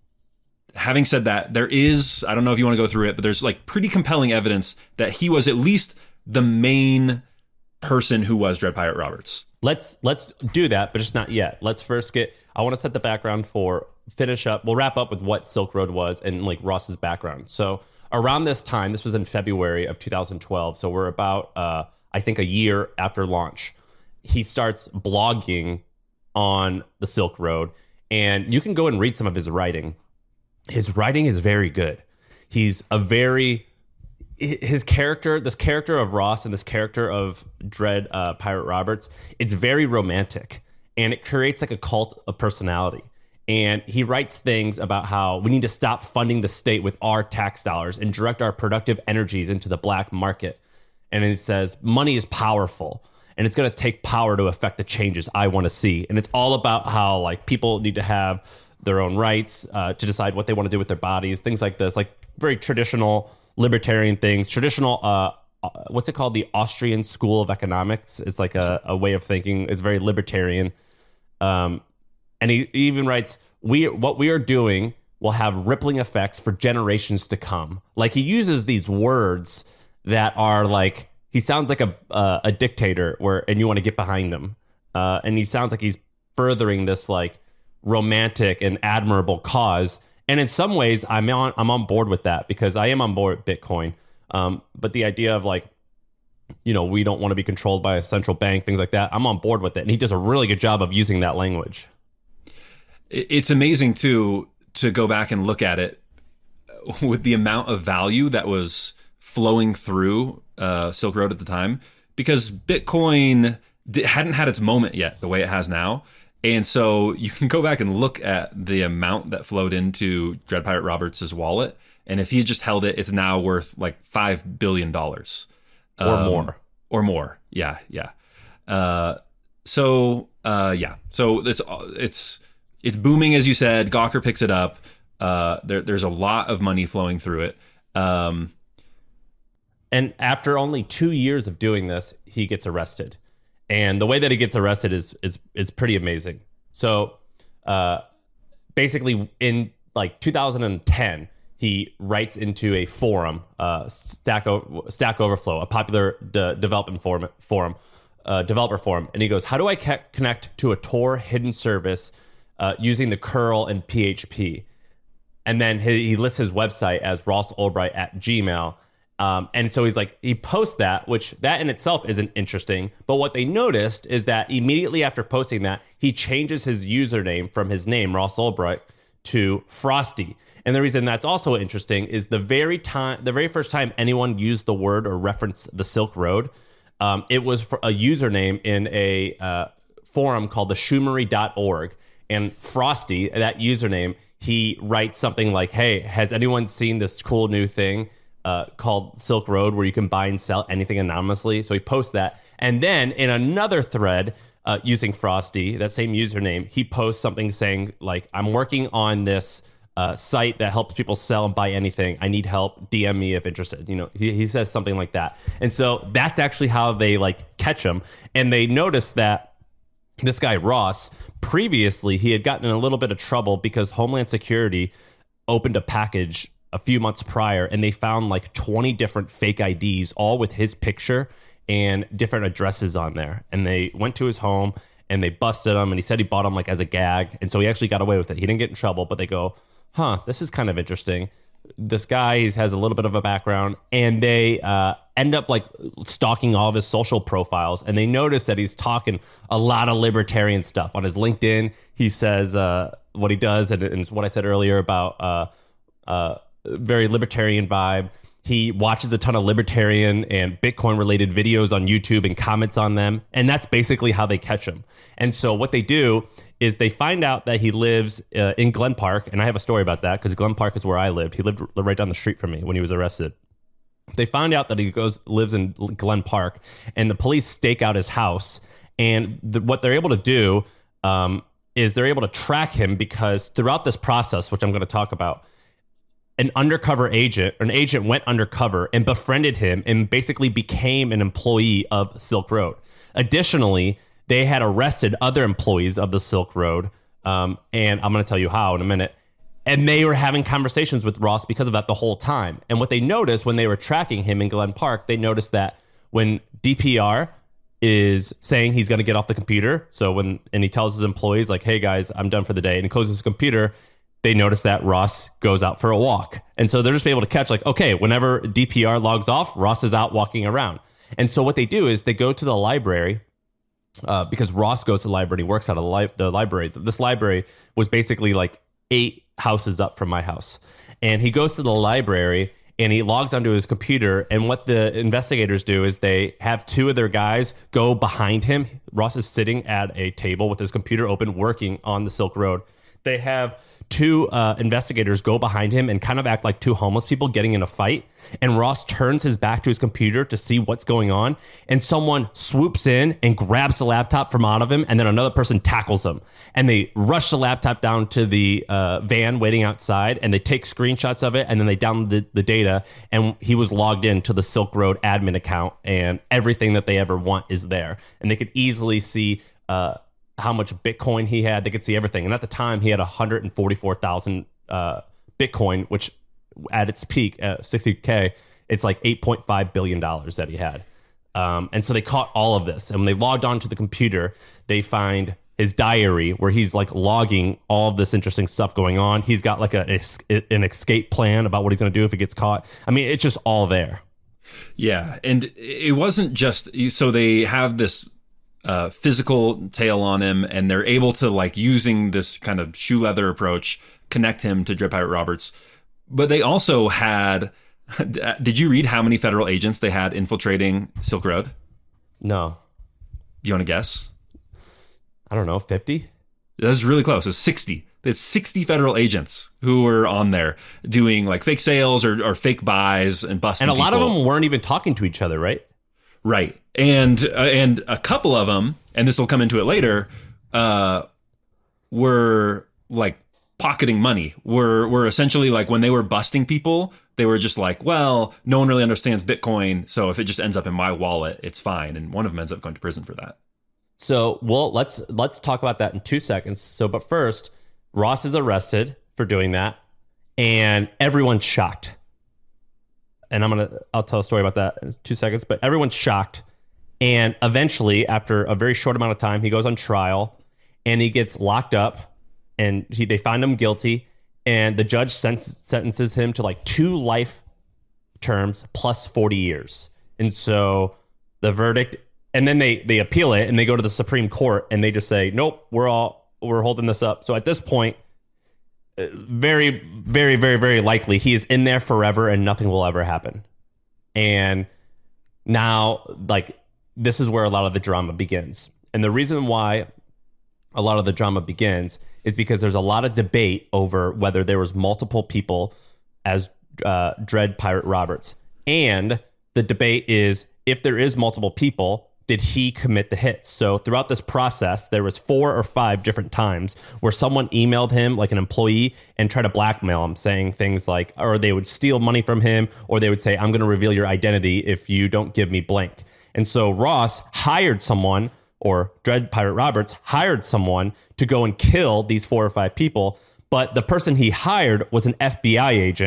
[SPEAKER 2] Having said that, there is, I don't know if you want to go through it, but there's like pretty compelling evidence that he was at least the main person who was Dread Pirate Roberts.
[SPEAKER 1] Let's let's do that, but just not yet. Let's first get, I want to set the background for, finish up, we'll wrap up with what Silk Road was and like Ross's background. So around this time, this was in February of two thousand twelve, so we're about, uh, I think, a year after launch. He starts blogging on the Silk Road, and you can go and read some of his writing. His writing is very good. He's a very, his character, this character of Ross and this character of Dread uh, Pirate Roberts, it's very romantic, and it creates like a cult of personality. And he writes things about how we need to stop funding the state with our tax dollars and direct our productive energies into the black market. And he says, money is powerful, and it's going to take power to affect the changes I want to see. And it's all about how like people need to have their own rights uh, to decide what they want to do with their bodies, things like this, like very traditional libertarian things, traditional, uh, what's it called? The Austrian School of Economics. It's like a, a way of thinking. It's very libertarian. Um, And he even writes, "We what we are doing will have rippling effects for generations to come." Like he uses these words that are like, he sounds like a uh, a dictator, where and you want to get behind him. Uh, and he sounds like he's furthering this like romantic and admirable cause. And in some ways, I'm on I'm on board with that because I am on board with Bitcoin. Um, but the idea of like, you know, we don't want to be controlled by a central bank, things like that, I'm on board with it. And he does a really good job of using that language.
[SPEAKER 2] It's amazing too to go back and look at it with the amount of value that was flowing through uh, Silk Road at the time, because Bitcoin hadn't had its moment yet the way it has now. And so you can go back and look at the amount that flowed into Dread Pirate Roberts' wallet. And if he had just held it, it's now worth like five billion dollars.
[SPEAKER 1] Or um, more.
[SPEAKER 2] Or more. Yeah, yeah. Uh, so, uh, yeah. So it's it's... It's booming, as you said. Gawker picks it up. Uh, there, there's a lot of money flowing through it. Um,
[SPEAKER 1] and after only two years of doing this, he gets arrested. And the way that he gets arrested is is is pretty amazing. So uh, basically, in like two thousand ten, he writes into a forum, uh, Stack, o- Stack Overflow, a popular de- development forum, forum uh, developer forum, and he goes, "How do I ca- connect to a Tor hidden service Uh, using the curl and P H P?" And then he, he lists his website as Ross Ulbright at Gmail. Um, and so he's like, he posts that, which that in itself isn't interesting. But what they noticed is that immediately after posting that, he changes his username from his name, Ross Ulbright, to Frosty. And the reason that's also interesting is the very time, the very first time anyone used the word or referenced the Silk Road, um, it was for a username in a uh, forum called the shumery dot org. And Frosty, that username, he writes something like, "Hey, has anyone seen this cool new thing uh, called Silk Road where you can buy and sell anything anonymously?" So he posts that. And then in another thread uh, using Frosty, that same username, he posts something saying like, "I'm working on this uh, site that helps people sell and buy anything. I need help. D M me if interested." You know, he, he says something like that. And so that's actually how they like catch him. And they noticed that this guy, Ross, previously he had gotten in a little bit of trouble because Homeland Security opened a package a few months prior, and they found like twenty different fake I Ds, all with his picture and different addresses on there. And they went to his home and they busted him, and he said he bought them like as a gag. And so he actually got away with it. He didn't get in trouble, but they go, huh, this is kind of interesting. This guy he has a little bit of a background, and they uh, end up like stalking all of his social profiles, and they notice that he's talking a lot of libertarian stuff on his LinkedIn. He says uh, what he does, and, and what I said earlier about uh, uh, very libertarian vibe. He watches a ton of libertarian and Bitcoin related videos on YouTube and comments on them. And that's basically how they catch him. And so what they do is they find out that he lives uh, in Glen Park. And I have a story about that because Glen Park is where I lived. He lived right down the street from me when he was arrested. They find out that he goes lives in Glen Park, and the police stake out his house. And the, what they're able to do um, is they're able to track him because throughout this process, which I'm going to talk about, an undercover agent, an agent went undercover and befriended him and basically became an employee of Silk Road. Additionally, they had arrested other employees of the Silk Road, um, and I'm going to tell you how in a minute. And they were having conversations with Ross because of that the whole time. And what they noticed when they were tracking him in Glen Park, they noticed that when D P R is saying he's going to get off the computer, so when and he tells his employees like, "Hey guys, I'm done for the day," and he closes his computer, they notice that Ross goes out for a walk. And so they're just able to catch like, okay, whenever D P R logs off, Ross is out walking around. And so what they do is they go to the library uh, because Ross goes to the library. He works out of the, li- the library. This library was basically like eight houses up from my house. And he goes to the library and he logs onto his computer. And what the investigators do is they have two of their guys go behind him. Ross is sitting at a table with his computer open, working on the Silk Road. They have two uh, investigators go behind him and kind of act like two homeless people getting in a fight. And Ross turns his back to his computer to see what's going on. And someone swoops in and grabs the laptop from out of him. And then another person tackles him. And they rush the laptop down to the uh, van waiting outside. And they take screenshots of it. And then they download the, the data. And he was logged into the Silk Road admin account. And everything that they ever want is there. And they could easily see uh, how much Bitcoin he had. They could see everything. And at the time, he had one hundred forty-four thousand uh, Bitcoin, which at its peak, at sixty K, it's like eight point five billion dollars that he had. Um, and so they caught all of this. And when they logged onto the computer, they find his diary where he's like logging all of this interesting stuff going on. He's got like a, an escape plan about what he's going to do if he gets caught. I mean, it's just all there.
[SPEAKER 2] Yeah. And it wasn't just, so they have this Uh, physical tail on him, and they're able to, like, using this kind of shoe leather approach, connect him to Dread Pirate Roberts. But they also had, did you read how many federal agents they had infiltrating Silk Road?
[SPEAKER 1] No.
[SPEAKER 2] Do you want to guess?
[SPEAKER 1] I don't know, fifty?
[SPEAKER 2] That's really close. It's sixty. It's sixty federal agents who were on there doing like fake sales or, or fake buys and busting
[SPEAKER 1] And a lot
[SPEAKER 2] people.
[SPEAKER 1] of them weren't even talking to each other, right?
[SPEAKER 2] Right. And uh, and a couple of them, and this will come into it later, uh, were like pocketing money. Were were essentially like when they were busting people, they were just like, well, no one really understands Bitcoin, so if it just ends up in my wallet, it's fine. And one of them ends up going to prison for that.
[SPEAKER 1] So, well, let's let's talk about that in two seconds. So, but first, Ross is arrested for doing that, and everyone's shocked. And I'm gonna I'll tell a story about that in two seconds. But everyone's shocked, and eventually, after a very short amount of time, he goes on trial, and he gets locked up, and he they find him guilty, and the judge sen- sentences him to like two life terms plus forty years. And so the verdict. And then they, they appeal it and they go to the Supreme Court and they just say, nope, we're all we're holding this up. So at this point, very, very, very, very likely he is in there forever and nothing will ever happen. And now, like, this is where a lot of the drama begins. And the reason why a lot of the drama begins is because there's a lot of debate over whether there was multiple people as uh, Dread Pirate Roberts. And the debate is, if there is multiple people, did he commit the hits? So throughout this process, there was four or five different times where someone emailed him, like an employee, and tried to blackmail him, saying things like, or they would steal money from him, or they would say, I'm going to reveal your identity if you don't give me blank. And so Ross hired someone, or Dread Pirate Roberts hired someone to go and kill these four or five people. But the person he hired was an F B I agent,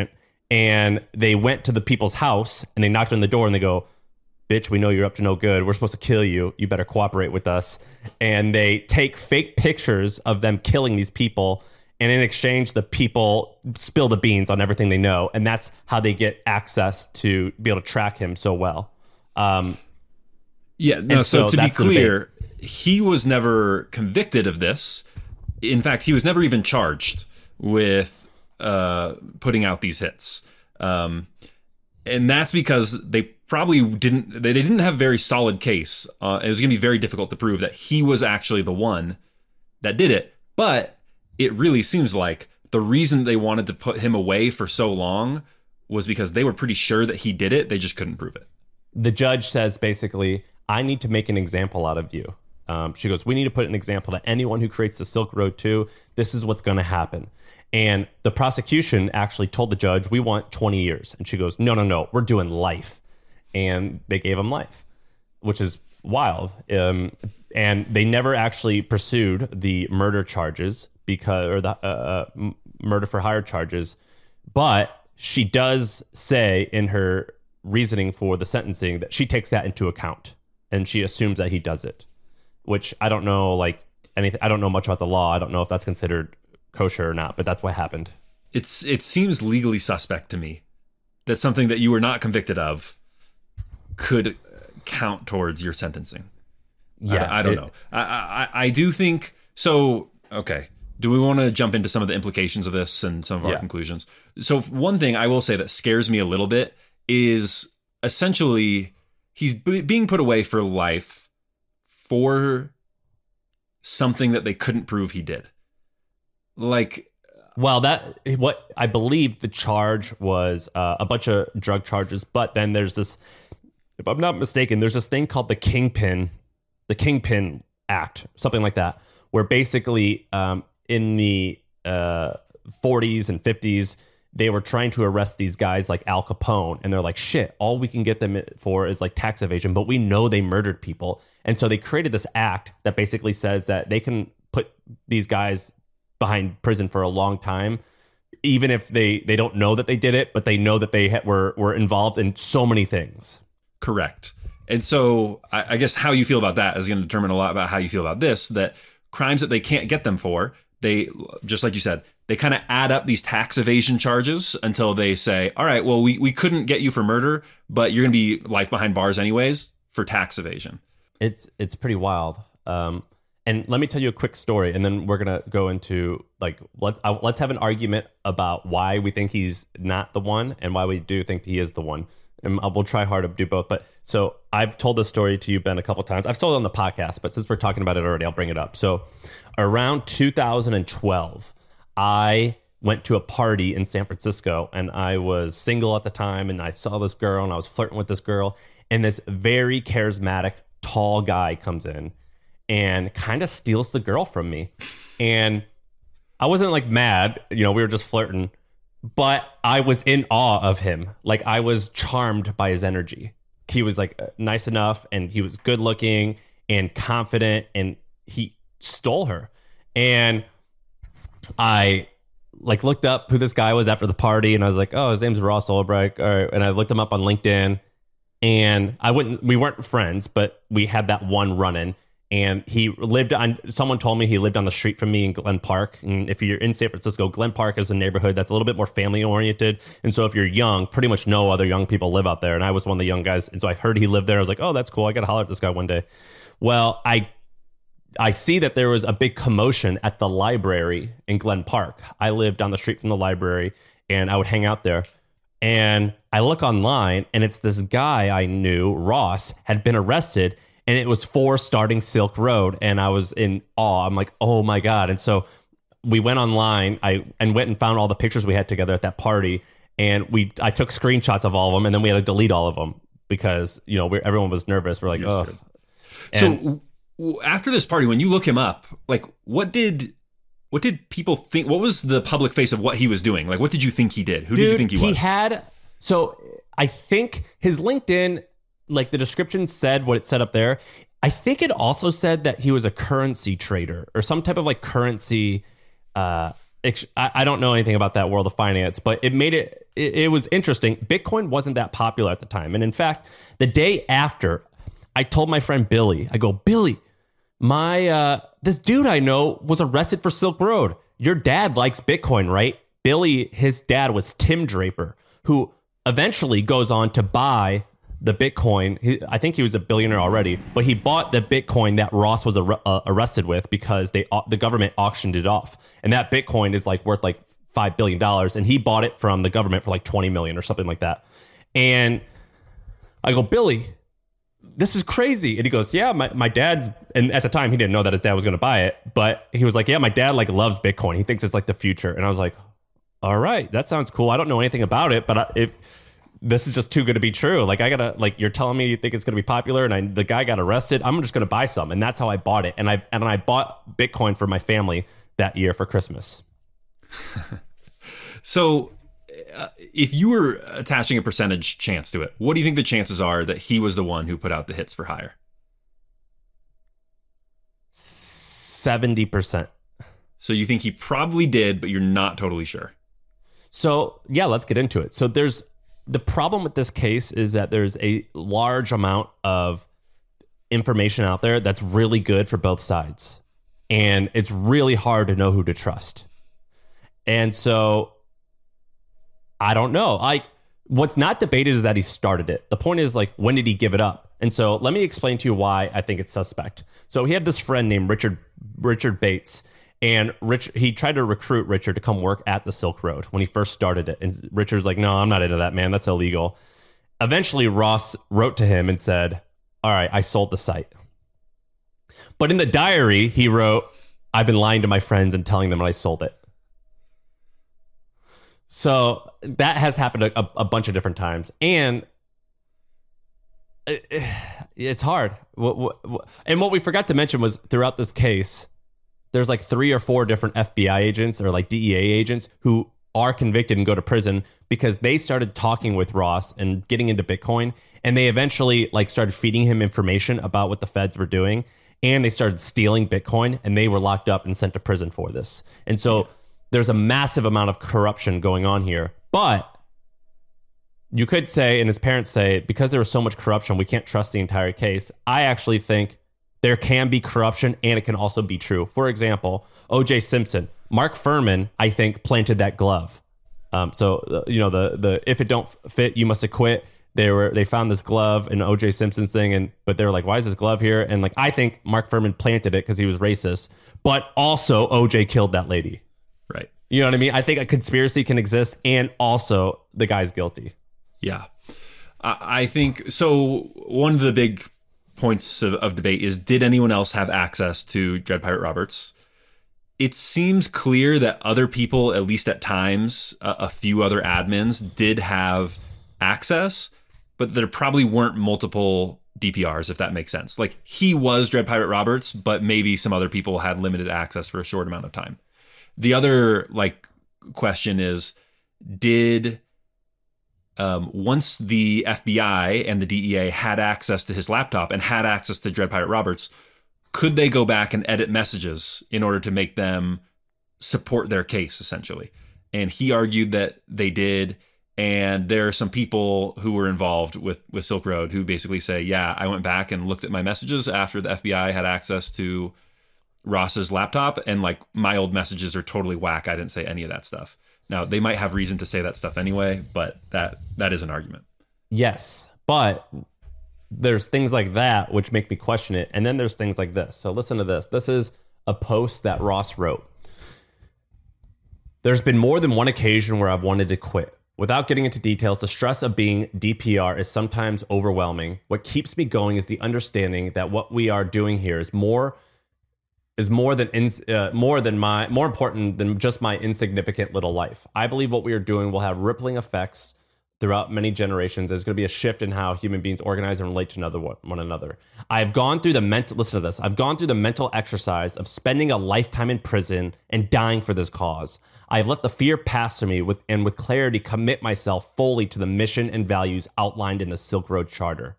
[SPEAKER 1] And they went to the people's house and they knocked on the door and they go, bitch, we know you're up to no good. We're supposed to kill you. You better cooperate with us. And they take fake pictures of them killing these people. And in exchange, the people spill the beans on everything they know. And that's how they get access to be able to track him so well. Um,
[SPEAKER 2] yeah, no, so, so to be clear,
[SPEAKER 1] debate.
[SPEAKER 2] He was never convicted of this. In fact, he was never even charged with uh, putting out these hits. Um, and that's because they probably didn't, they didn't have a very solid case. Uh, it was going to be very difficult to prove that he was actually the one that did it. But it really seems like the reason they wanted to put him away for so long was because they were pretty sure that he did it. They just couldn't prove it.
[SPEAKER 1] The judge says basically, I need to make an example out of you. Um, she goes, we need to put an example to anyone who creates the Silk Road two. This is what's going to happen. And the prosecution actually told the judge, we want twenty years. And she goes, no, no, no, we're doing life. And they gave him life, which is wild. Um, and they never actually pursued the murder charges because, or the uh, uh, murder for hire charges. But she does say in her reasoning for the sentencing that she takes that into account and she assumes that he does it, which I don't know, like anything. I don't know much about the law. I don't know if that's considered kosher or not, but that's what happened.
[SPEAKER 2] It's it seems legally suspect to me that something that you were not convicted of could count towards your sentencing.
[SPEAKER 1] Yeah,
[SPEAKER 2] I, I don't
[SPEAKER 1] it,
[SPEAKER 2] know. I, I I do think so. Okay, do we want to jump into some of the implications of this and some of our
[SPEAKER 1] yeah.
[SPEAKER 2] conclusions? So one thing I will say that scares me a little bit is essentially he's b- being put away for life for something that they couldn't prove he did. Like,
[SPEAKER 1] well, that what I believe the charge was uh, a bunch of drug charges, but then there's this, if I'm not mistaken, there's this thing called the Kingpin, the Kingpin Act, something like that, where basically um, in the uh, forties and fifties, they were trying to arrest these guys like Al Capone, and they're like, shit, all we can get them for is like tax evasion, but we know they murdered people. And so they created this act that basically says that they can put these guys behind prison for a long time, even if they, they don't know that they did it, but they know that they ha- were, were involved in so many things.
[SPEAKER 2] Correct. And so I, I guess how you feel about that is going to determine a lot about how you feel about this, that crimes that they can't get them for, they, just like you said, they kind of add up these tax evasion charges until they say, all right, well, we, we couldn't get you for murder, but you're going to be life behind bars anyways for tax evasion.
[SPEAKER 1] It's, it's pretty wild. Um, And let me tell you a quick story, and then we're gonna go into like let's uh, let's have an argument about why we think he's not the one and why we do think he is the one. And we'll try hard to do both. But so I've told this story to you, Ben, a couple times. I've told it on the podcast, but since we're talking about it already, I'll bring it up. So around two thousand twelve, I went to a party in San Francisco, and I was single at the time, and I saw this girl, and I was flirting with this girl, and this very charismatic, tall guy comes in and kind of steals the girl from me. And I wasn't like mad, you know, we were just flirting, but I was in awe of him. Like I was charmed by his energy. He was like nice enough and he was good looking and confident, and he stole her. And I like looked up who this guy was after the party, and I was like, oh, his name's Ross Ulbricht. All right. And I looked him up on LinkedIn, and I wouldn't, we weren't friends, but we had that one run-in. And he lived on, someone told me he lived on the street from me in Glen Park. And if you're in San Francisco, Glen Park is a neighborhood that's a little bit more family oriented. And so if you're young, pretty much no other young people live out there. And I was one of the young guys. And so I heard he lived there. I was like, oh, that's cool. I got to holler at this guy one day. Well, I, I see that there was a big commotion at the library in Glen Park. I lived down the street from the library, and I would hang out there. And I look online, and it's this guy I knew, Ross, had been arrested. And it was for starting Silk Road, and I was in awe. I'm like, oh my God. And so we went online, I and went and found all the pictures we had together at that party, and we I took screenshots of all of them, and then we had to delete all of them because, you know, we're, everyone was nervous. We're like, oh.
[SPEAKER 2] So w- after this party, when you look him up, like what did what did people think? What was the public face of what he was doing? Like, what did you think he did? Who
[SPEAKER 1] Dude,
[SPEAKER 2] did you think he was?
[SPEAKER 1] He had, so I think his LinkedIn, like the description said what it said up there. I think it also said that he was a currency trader or some type of like currency. Uh, ex- I, I don't know anything about that world of finance, but it made it it, it was interesting. Bitcoin wasn't that popular at the time. And in fact, the day after, I told my friend Billy, I go, Billy, my uh, this dude I know was arrested for Silk Road. Your dad likes Bitcoin, right? Billy, his dad was Tim Draper, who eventually goes on to buy the Bitcoin. He, I think he was a billionaire already, but he bought the Bitcoin that Ross was ar- uh, arrested with because they uh, the government auctioned it off. And that Bitcoin is like worth like five billion dollars. And he bought it from the government for like twenty million dollars or something like that. And I go, Billy, this is crazy. And he goes, yeah, my, my dad's, and at the time he didn't know that his dad was going to buy it, but he was like, yeah, my dad like loves Bitcoin. He thinks it's like the future. And I was like, all right, that sounds cool. I don't know anything about it, but I, if this is just too good to be true, like I gotta, like you're telling me you think it's going to be popular and I, the guy got arrested, I'm just going to buy some. And that's how I bought it. And I, and I bought Bitcoin for my family that year for Christmas.
[SPEAKER 2] So uh, if you were attaching a percentage chance to it, what do you think the chances are that he was the one who put out the hits for hire?
[SPEAKER 1] seventy percent.
[SPEAKER 2] So you think he probably did, but you're not totally sure.
[SPEAKER 1] So yeah, let's get into it. So there's the problem with this case is that there's a large amount of information out there that's really good for both sides. And it's really hard to know who to trust. And so I don't know. Like what's not debated is that he started it. The point is like, when did he give it up? And so let me explain to you why I think it's suspect. So he had this friend named Richard Richard Bates. And Rich, he tried to recruit Richard to come work at the Silk Road when he first started it. And Richard's like, no, I'm not into that, man. That's illegal. Eventually, Ross wrote to him and said, all right, I sold the site. But in the diary, he wrote, I've been lying to my friends and telling them that I sold it. So that has happened a, a bunch of different times. And it, it's hard. And what we forgot to mention was throughout this case, there's like three or four different F B I agents or like D E A agents who are convicted and go to prison because they started talking with Ross and getting into Bitcoin. And they eventually like started feeding him information about what the feds were doing. And they started stealing Bitcoin and they were locked up and sent to prison for this. And so there's a massive amount of corruption going on here. But you could say, and his parents say, because there was so much corruption, we can't trust the entire case. I actually think there can be corruption and it can also be true. For example, O J Simpson, Mark Furman, I think, planted that glove. Um, so, uh, you know, the the if it don't fit, you must acquit. They were they found this glove in O J Simpson's thing, and but they were like, why is this glove here? And like, I think Mark Furman planted it because he was racist, but also O J killed that lady.
[SPEAKER 2] Right.
[SPEAKER 1] You know what I mean? I think a conspiracy can exist and also the guy's guilty.
[SPEAKER 2] Yeah. I, I think so. One of the big points of, of debate is, did anyone else have access to Dread Pirate Roberts? It seems clear that other people, at least at times, uh, a few other admins did have access, but there probably weren't multiple D P Rs, if that makes sense. Like, he was Dread Pirate Roberts, but maybe some other people had limited access for a short amount of time. The other like question is, did Um, once the F B I and the D E A had access to his laptop and had access to Dread Pirate Roberts, could they go back and edit messages in order to make them support their case, essentially? And he argued that they did. And there are some people who were involved with, with Silk Road who basically say, yeah, I went back and looked at my messages after the F B I had access to Ross's laptop. And like, my old messages are totally whack. I didn't say any of that stuff. Now, they might have reason to say that stuff anyway, but that that is an argument.
[SPEAKER 1] Yes, but there's things like that which make me question it. And then there's things like this. So listen to this. This is a post that Ross wrote. There's been more than one occasion where I've wanted to quit. Without getting into details, the stress of being D P R is sometimes overwhelming. What keeps me going is the understanding that what we are doing here is more is more than in, uh, more than my more important than just my insignificant little life. I believe what we are doing will have rippling effects throughout many generations. There's going to be a shift in how human beings organize and relate to another one another. I've gone through the mental listen to this. I've gone through the mental exercise of spending a lifetime in prison and dying for this cause. I've let the fear pass to me with and with clarity commit myself fully to the mission and values outlined in the Silk Road Charter.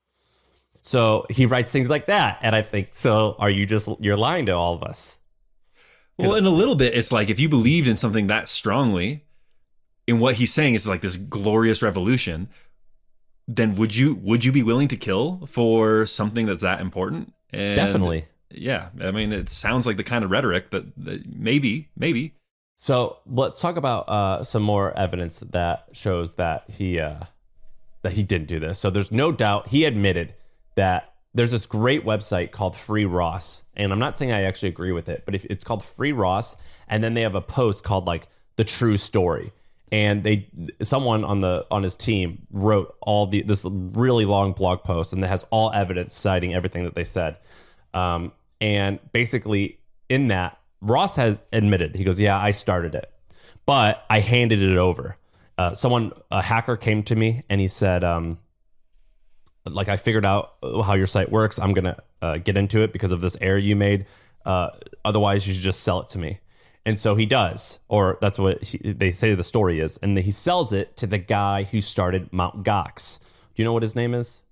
[SPEAKER 1] So he writes things like that. And I think, so are you just, you're lying to all of us?
[SPEAKER 2] Well, in a little bit, it's like, if you believed in something that strongly, in what he's saying is like this glorious revolution, then would you would you be willing to kill for something that's that important? And
[SPEAKER 1] Definitely.
[SPEAKER 2] Yeah, I mean, it sounds like the kind of rhetoric that, that maybe, maybe.
[SPEAKER 1] So let's talk about uh, some more evidence that shows that he uh, that he didn't do this. So there's no doubt he admitted that there's this great website called Free Ross, and I'm not saying I actually agree with it, but if it's called Free Ross, and then they have a post called like The True Story, and they someone on the on his team wrote all the this really long blog post, and it has all evidence citing everything that they said. Um, and basically, in that, Ross has admitted, he goes, "Yeah, I started it, but I handed it over." Uh, someone, a hacker, came to me and he said, um, "Like I figured out how your site works. I'm gonna uh, get into it because of this error you made. Uh, otherwise, you should just sell it to me." And so he does, or that's what he, they say the story is. And he sells it to the guy who started Mount Gox. Do you know what his name is?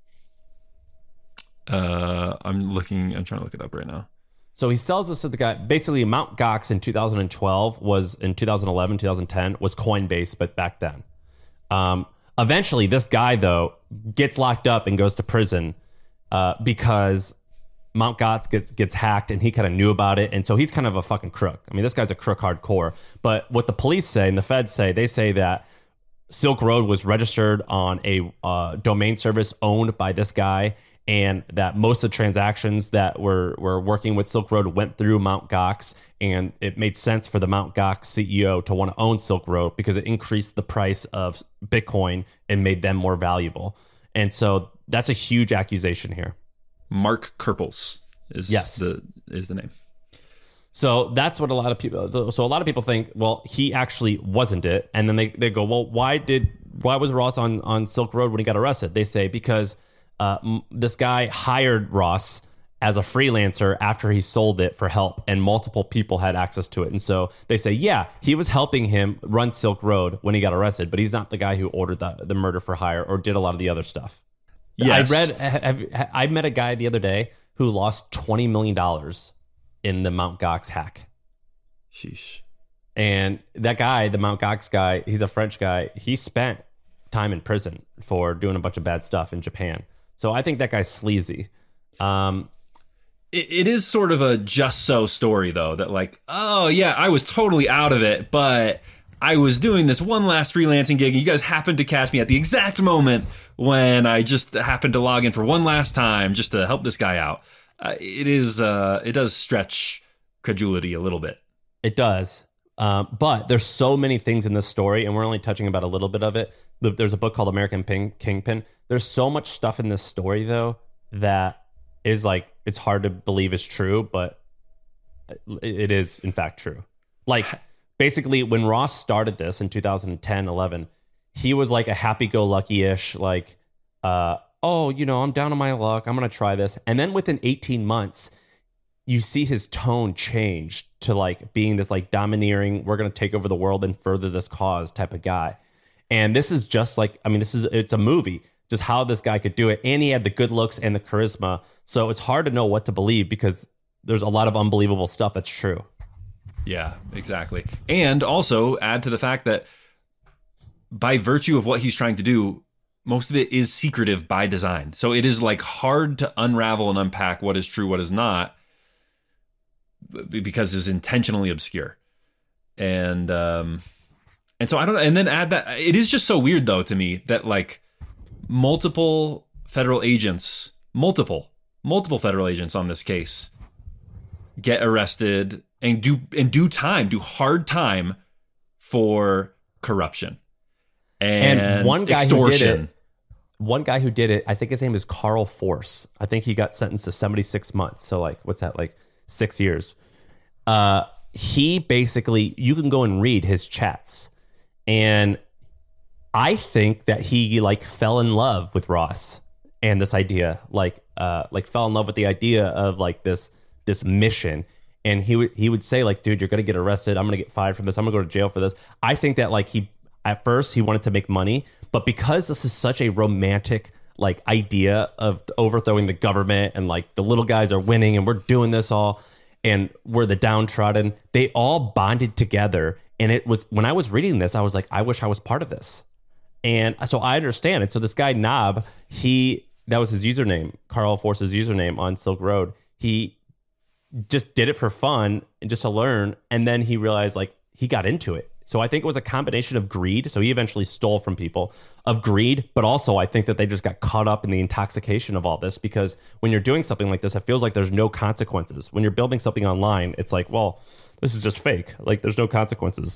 [SPEAKER 2] Uh, I'm looking, I'm trying to look it up right now.
[SPEAKER 1] So he sells this to the guy. Basically, Mount Gox in two thousand twelve was, in two thousand eleven, two thousand ten, was Coinbase, but back then. Um, eventually, this guy, though, gets locked up and goes to prison uh, because Mount Gox gets gets hacked, and he kind of knew about it, and so he's kind of a fucking crook. I mean, this guy's a crook hardcore. But what the police say and the feds say, they say that Silk Road was registered on a uh, domain service owned by this guy, and that most of the transactions that were were working with Silk Road went through Mount Gox, and it made sense for the Mount Gox C E O to want to own Silk Road because it increased the price of Bitcoin and made them more valuable. And so that's a huge accusation here.
[SPEAKER 2] Mark Kerpels is
[SPEAKER 1] yes.
[SPEAKER 2] the is the name.
[SPEAKER 1] So that's what a lot of people. So, so a lot of people think, well, he actually wasn't it, and then they, they go, well, why did why was Ross on on Silk Road when he got arrested? They say because uh, m- this guy hired Ross as a freelancer after he sold it for help, and multiple people had access to it, and so they say, yeah, he was helping him run Silk Road when he got arrested, but he's not the guy who ordered the, the murder for hire or did a lot of the other stuff. Yes. I read. Have, I met a guy the other day who lost twenty million dollars in the Mount Gox hack.
[SPEAKER 2] Sheesh.
[SPEAKER 1] And that guy, the Mount Gox guy, he's a French guy. He spent time in prison for doing a bunch of bad stuff in Japan. So I think that guy's sleazy. Um,
[SPEAKER 2] it, it is sort of a just so story, though, that like, oh, yeah, I was totally out of it, but I was doing this one last freelancing gig, and you guys happened to catch me at the exact moment when I just happened to log in for one last time just to help this guy out. Uh, it is, uh, it does stretch credulity a little bit.
[SPEAKER 1] It does. Um, but there's so many things in this story, and we're only touching about a little bit of it. There's a book called American Ping- Kingpin. There's so much stuff in this story, though, that is like, it's hard to believe is true, but it is, in fact, true. Like, basically, when Ross started this in two thousand ten, eleven, he was like a happy-go-lucky-ish, like, uh, oh, you know, I'm down on my luck, I'm going to try this. And then within eighteen months, you see his tone change to like being this like domineering, we're going to take over the world and further this cause type of guy. And this is just like, I mean, this is, it's a movie, just how this guy could do it. And he had the good looks and the charisma. So it's hard to know what to believe because there's a lot of unbelievable stuff that's true.
[SPEAKER 2] Yeah, exactly. And also add to the fact that by virtue of what he's trying to do, most of it is secretive by design. So it is like hard to unravel and unpack what is true, what is not, because it's intentionally obscure. And um, and so I don't know. And then add that it is just so weird, though, to me that like multiple federal agents, multiple, multiple federal agents on this case get arrested and do and do time, do hard time for corruption. And,
[SPEAKER 1] and one guy
[SPEAKER 2] extortion.
[SPEAKER 1] who did it, one guy who did it, I think his name is Carl Force. I think he got sentenced to seventy-six months. So like, what's that? Like six years. Uh, he basically, you can go and read his chats. And I think that he like fell in love with Ross and this idea, like, uh, like fell in love with the idea of like this, this mission. And he would, he would say like, dude, you're going to get arrested. I'm going to get fired from this. I'm gonna go to jail for this. I think that like he, at first he wanted to make money, but because this is such a romantic like idea of overthrowing the government and like the little guys are winning and we're doing this all and we're the downtrodden, they all bonded together And it was, when I was reading this, I was like, I wish I was part of this. And so I understand it. So this guy Knob, he, that was his username, Carl Force's username on Silk Road. He just did it for fun and just to learn. And then he realized like he got into it. So I think it was a combination of greed. So he eventually stole from people, of greed, but also I think that they just got caught up in the intoxication of all this, because when you're doing something like this, it feels like there's no consequences. When you're building something online, it's like, well, this is just fake. Like there's no consequences.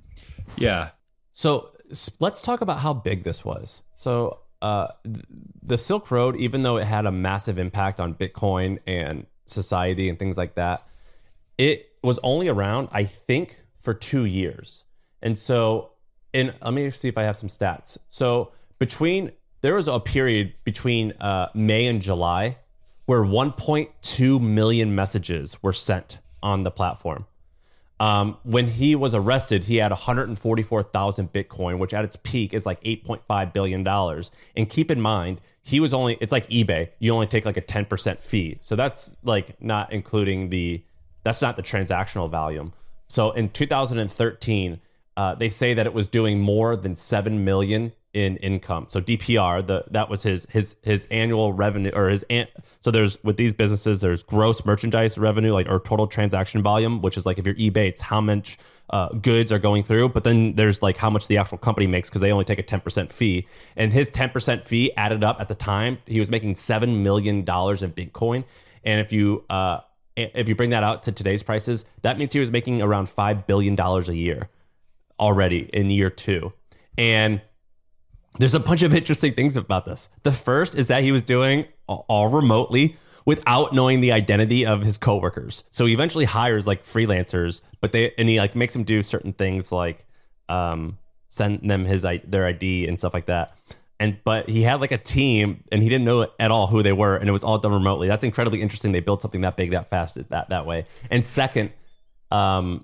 [SPEAKER 2] Yeah.
[SPEAKER 1] So s- let's talk about how big this was. So uh, th- the Silk Road, even though it had a massive impact on Bitcoin and society and things like that, it was only around, I think, for two years. And so, in let me see if I have some stats. So between, there was a period between uh, May and July where one point two million messages were sent on the platform. Um, when he was arrested, he had one hundred forty-four thousand Bitcoin, which at its peak is like eight point five billion dollars. And keep in mind, he was only, it's like eBay. You only take like a ten percent fee. So that's like not including the, that's not the transactional volume. So in two thousand thirteen, uh, they say that it was doing more than seven million in income. So D P R, the that was his his his annual revenue, or his an, so there's, with these businesses, there's gross merchandise revenue, like, or total transaction volume, which is like if you're eBay, it's how much uh, goods are going through. But then there's like how much the actual company makes, because they only take a ten percent fee. And his ten percent fee added up at the time, he was making seven million dollars in Bitcoin. And if you uh, if you bring that out to today's prices, that means he was making around five billion dollars a year already in year two. And there's a bunch of interesting things about this. The first is that he was doing all remotely without knowing the identity of his coworkers. So he eventually hires like freelancers, but they, and he like makes them do certain things like um, send them his their I D and stuff like that. And but he had like a team, and he didn't know at all who they were, and it was all done remotely. That's incredibly interesting. They built something that big, that fast, that that way. And second, um,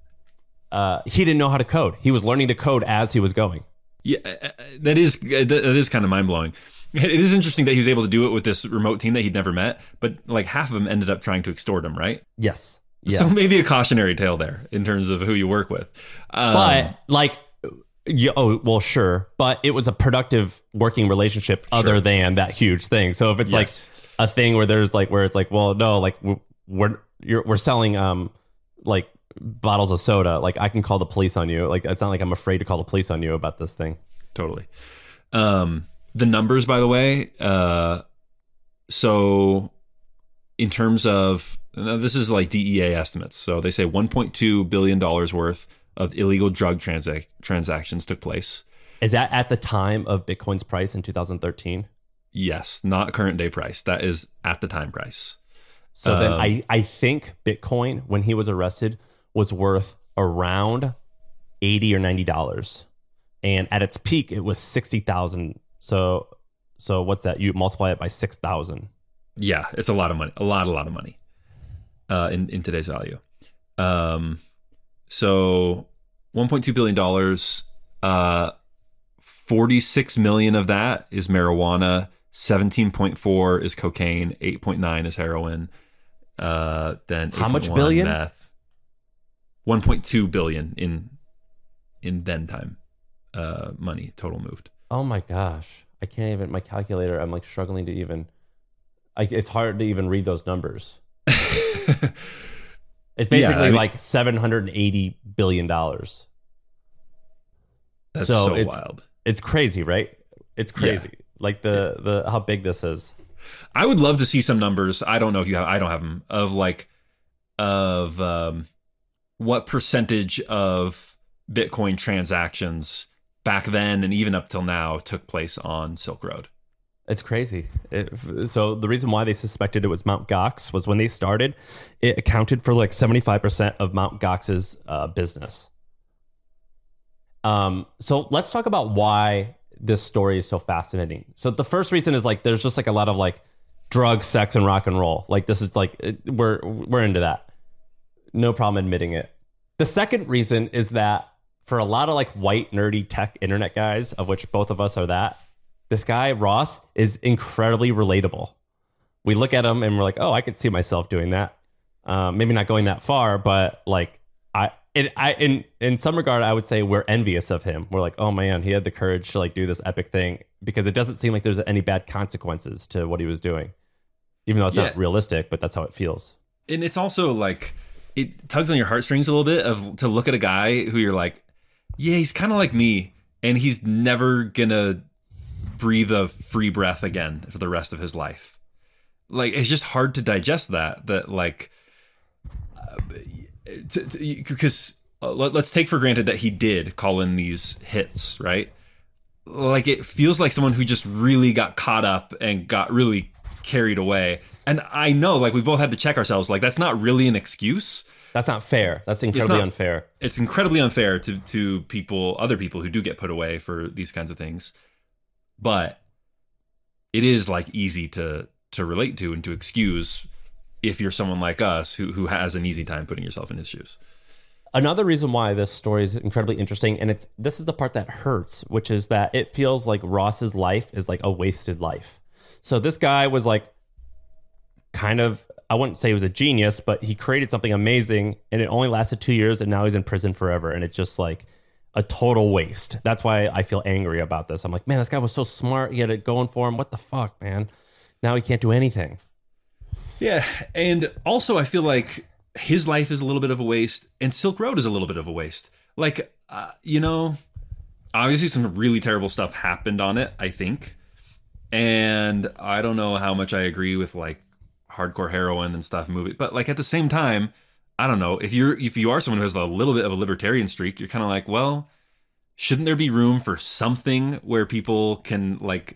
[SPEAKER 1] uh, he didn't know how to code. He was learning to code as he was going.
[SPEAKER 2] Yeah, that is that is kind of mind blowing. It is interesting that he was able to do it with this remote team that he'd never met, but like half of them ended up trying to extort him, right?
[SPEAKER 1] Yes. Yeah.
[SPEAKER 2] So maybe a cautionary tale there in terms of who you work with. Um,
[SPEAKER 1] but like, yeah, oh well, sure, but it was a productive working relationship other
[SPEAKER 2] Sure.
[SPEAKER 1] than that huge thing. So if it's
[SPEAKER 2] Yes.
[SPEAKER 1] like a thing where there's like where it's like, well, no, like we're you're, we're selling um like bottles of soda, like I can call the police on you. Like it's not like I'm afraid to call the police on you about this thing.
[SPEAKER 2] Totally. Um, the numbers, by the way. Uh, so in terms of, now this is like D E A estimates. So they say one point two billion dollars worth of illegal drug transac- transactions took place.
[SPEAKER 1] Is that at the time of Bitcoin's price in two thousand thirteen?
[SPEAKER 2] Yes, not current day price. That is at the time price.
[SPEAKER 1] So then
[SPEAKER 2] Um,
[SPEAKER 1] I, I think Bitcoin, when he was arrested, was worth around eighty or ninety dollars. And at its peak, it was sixty thousand. So so what's that? You multiply it by six thousand.
[SPEAKER 2] Yeah, it's a lot of money. A lot, a lot of money uh, in, in today's value. Um, so one point two billion dollars, uh, forty-six million of that is marijuana, seventeen point four is cocaine, eight point nine is heroin. Uh, then
[SPEAKER 1] How much
[SPEAKER 2] eight point one
[SPEAKER 1] billion?
[SPEAKER 2] Meth. one point two billion in in then time uh, money total moved.
[SPEAKER 1] Oh my gosh. I can't even, my calculator, I'm like struggling to even, I, it's hard to even read those numbers. It's basically
[SPEAKER 2] Yeah, I mean-
[SPEAKER 1] like seven hundred eighty billion dollars.
[SPEAKER 2] That's
[SPEAKER 1] So
[SPEAKER 2] so,
[SPEAKER 1] it's-
[SPEAKER 2] wild.
[SPEAKER 1] It's crazy, right? It's crazy. Like the, the, how big this is.
[SPEAKER 2] I would love to see some numbers. I don't know if you have, I don't have them, of like, of um, what percentage of Bitcoin transactions back then and even up till now took place on Silk Road.
[SPEAKER 1] It's crazy. It, so the reason why they suspected it was Mount Gox was when they started, it accounted for like seventy-five percent of Mount Gox's uh, business. Um, so let's talk about why this story is so fascinating. So the first reason is like, there's just like a lot of like drugs, sex, and rock and roll. Like this is like, it, we're, we're into that. No problem admitting it. The second reason is that for a lot of like white, nerdy tech internet guys, of which both of us are that, this guy, Ross, is incredibly relatable. We look at him and we're like, oh, I could see myself doing that. Um, maybe not going that far, but like, I and I in in some regard, I would say we're envious of him. We're like, oh man, he had the courage to like do this epic thing because it doesn't seem like there's any bad consequences to what he was doing, even though it's
[SPEAKER 2] Yeah.
[SPEAKER 1] not realistic. But that's how it feels.
[SPEAKER 2] And it's also like it tugs on your heartstrings a little bit of to look at a guy who you're like, yeah, he's kind of like me, and he's never gonna breathe a free breath again for the rest of his life. Like it's just hard to digest that. That like, because uh, let, let's take for granted that he did call in these hits, right? Like it feels like someone who just really got caught up and got really carried away. And I know, like we both had to check ourselves. Like that's not really an excuse.
[SPEAKER 1] That's not fair. That's incredibly
[SPEAKER 2] not-
[SPEAKER 1] unfair.
[SPEAKER 2] It's incredibly unfair to to people, other people who do get put away for these kinds of things. But it is like easy to to relate to and to excuse if you're someone like us who who has an easy time putting yourself in his shoes.
[SPEAKER 1] Another reason why this story is incredibly interesting, and it's this is the part that hurts, which is that it feels like Ross's life is like a wasted life. So this guy was like kind of, I wouldn't say he was a genius, but he created something amazing and it only lasted two years and now he's in prison forever. And it's just like a total waste. That's why I feel angry about this. I'm like, man, this guy was so smart. He had it going for him. What the fuck, man? Now he can't do anything.
[SPEAKER 2] Yeah, and also I feel like his life is a little bit of a waste, and Silk Road is a little bit of a waste. Like, uh, you know, obviously some really terrible stuff happened on it, I think. And I don't know how much I agree with like hardcore heroin and stuff movie, but like at the same time, I don't know, if you're if you are someone who has a little bit of a libertarian streak, you're kind of like, well, shouldn't there be room for something where people can like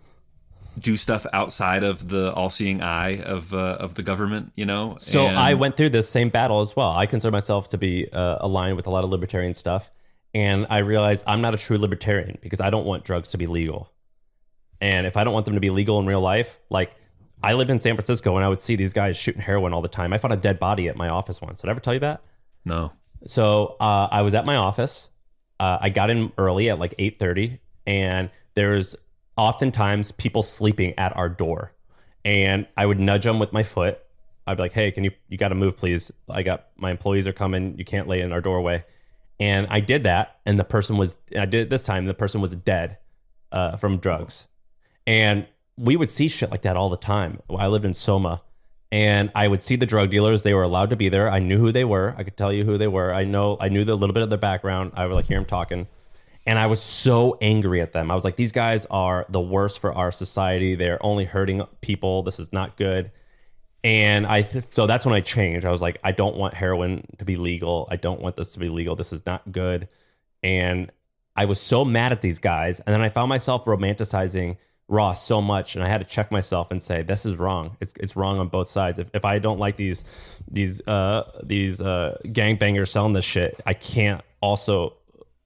[SPEAKER 2] do stuff outside of the all-seeing eye of uh, of the government, you know?
[SPEAKER 1] So
[SPEAKER 2] And-
[SPEAKER 1] I went through this same battle as well. I consider myself to be uh, aligned with a lot of libertarian stuff. And I realized I'm not a true libertarian because I don't want drugs to be legal. And if I don't want them to be legal in real life, like I lived in San Francisco and I would see these guys shooting heroin all the time. I found a dead body at my office once. Did I ever tell you that?
[SPEAKER 2] No.
[SPEAKER 1] So uh, I was at my office. Uh, I got in early at like eight thirty, and there's oftentimes people sleeping at our door. And I would nudge them with my foot. I'd be like, hey, can you, you got to move, please. I got, my employees are coming. You can't lay in our doorway. And I did that. And the person was, I did it this time, the person was dead uh, from drugs. And we would see shit like that all the time. I lived in Soma, and I would see the drug dealers. They were allowed to be there. I knew who they were. I could tell you who they were. I know, I knew the little bit of their background. I would like hear them talking. And I was so angry at them. I was like, these guys are the worst for our society. They're only hurting people. This is not good. And I, th- so that's when I changed. I was like, I don't want heroin to be legal. I don't want this to be legal. This is not good. And I was so mad at these guys. And then I found myself romanticizing Ross so much, and I had to check myself and say, this is wrong. It's it's wrong on both sides. If if I don't like these these uh these uh gangbangers selling this shit, I can't also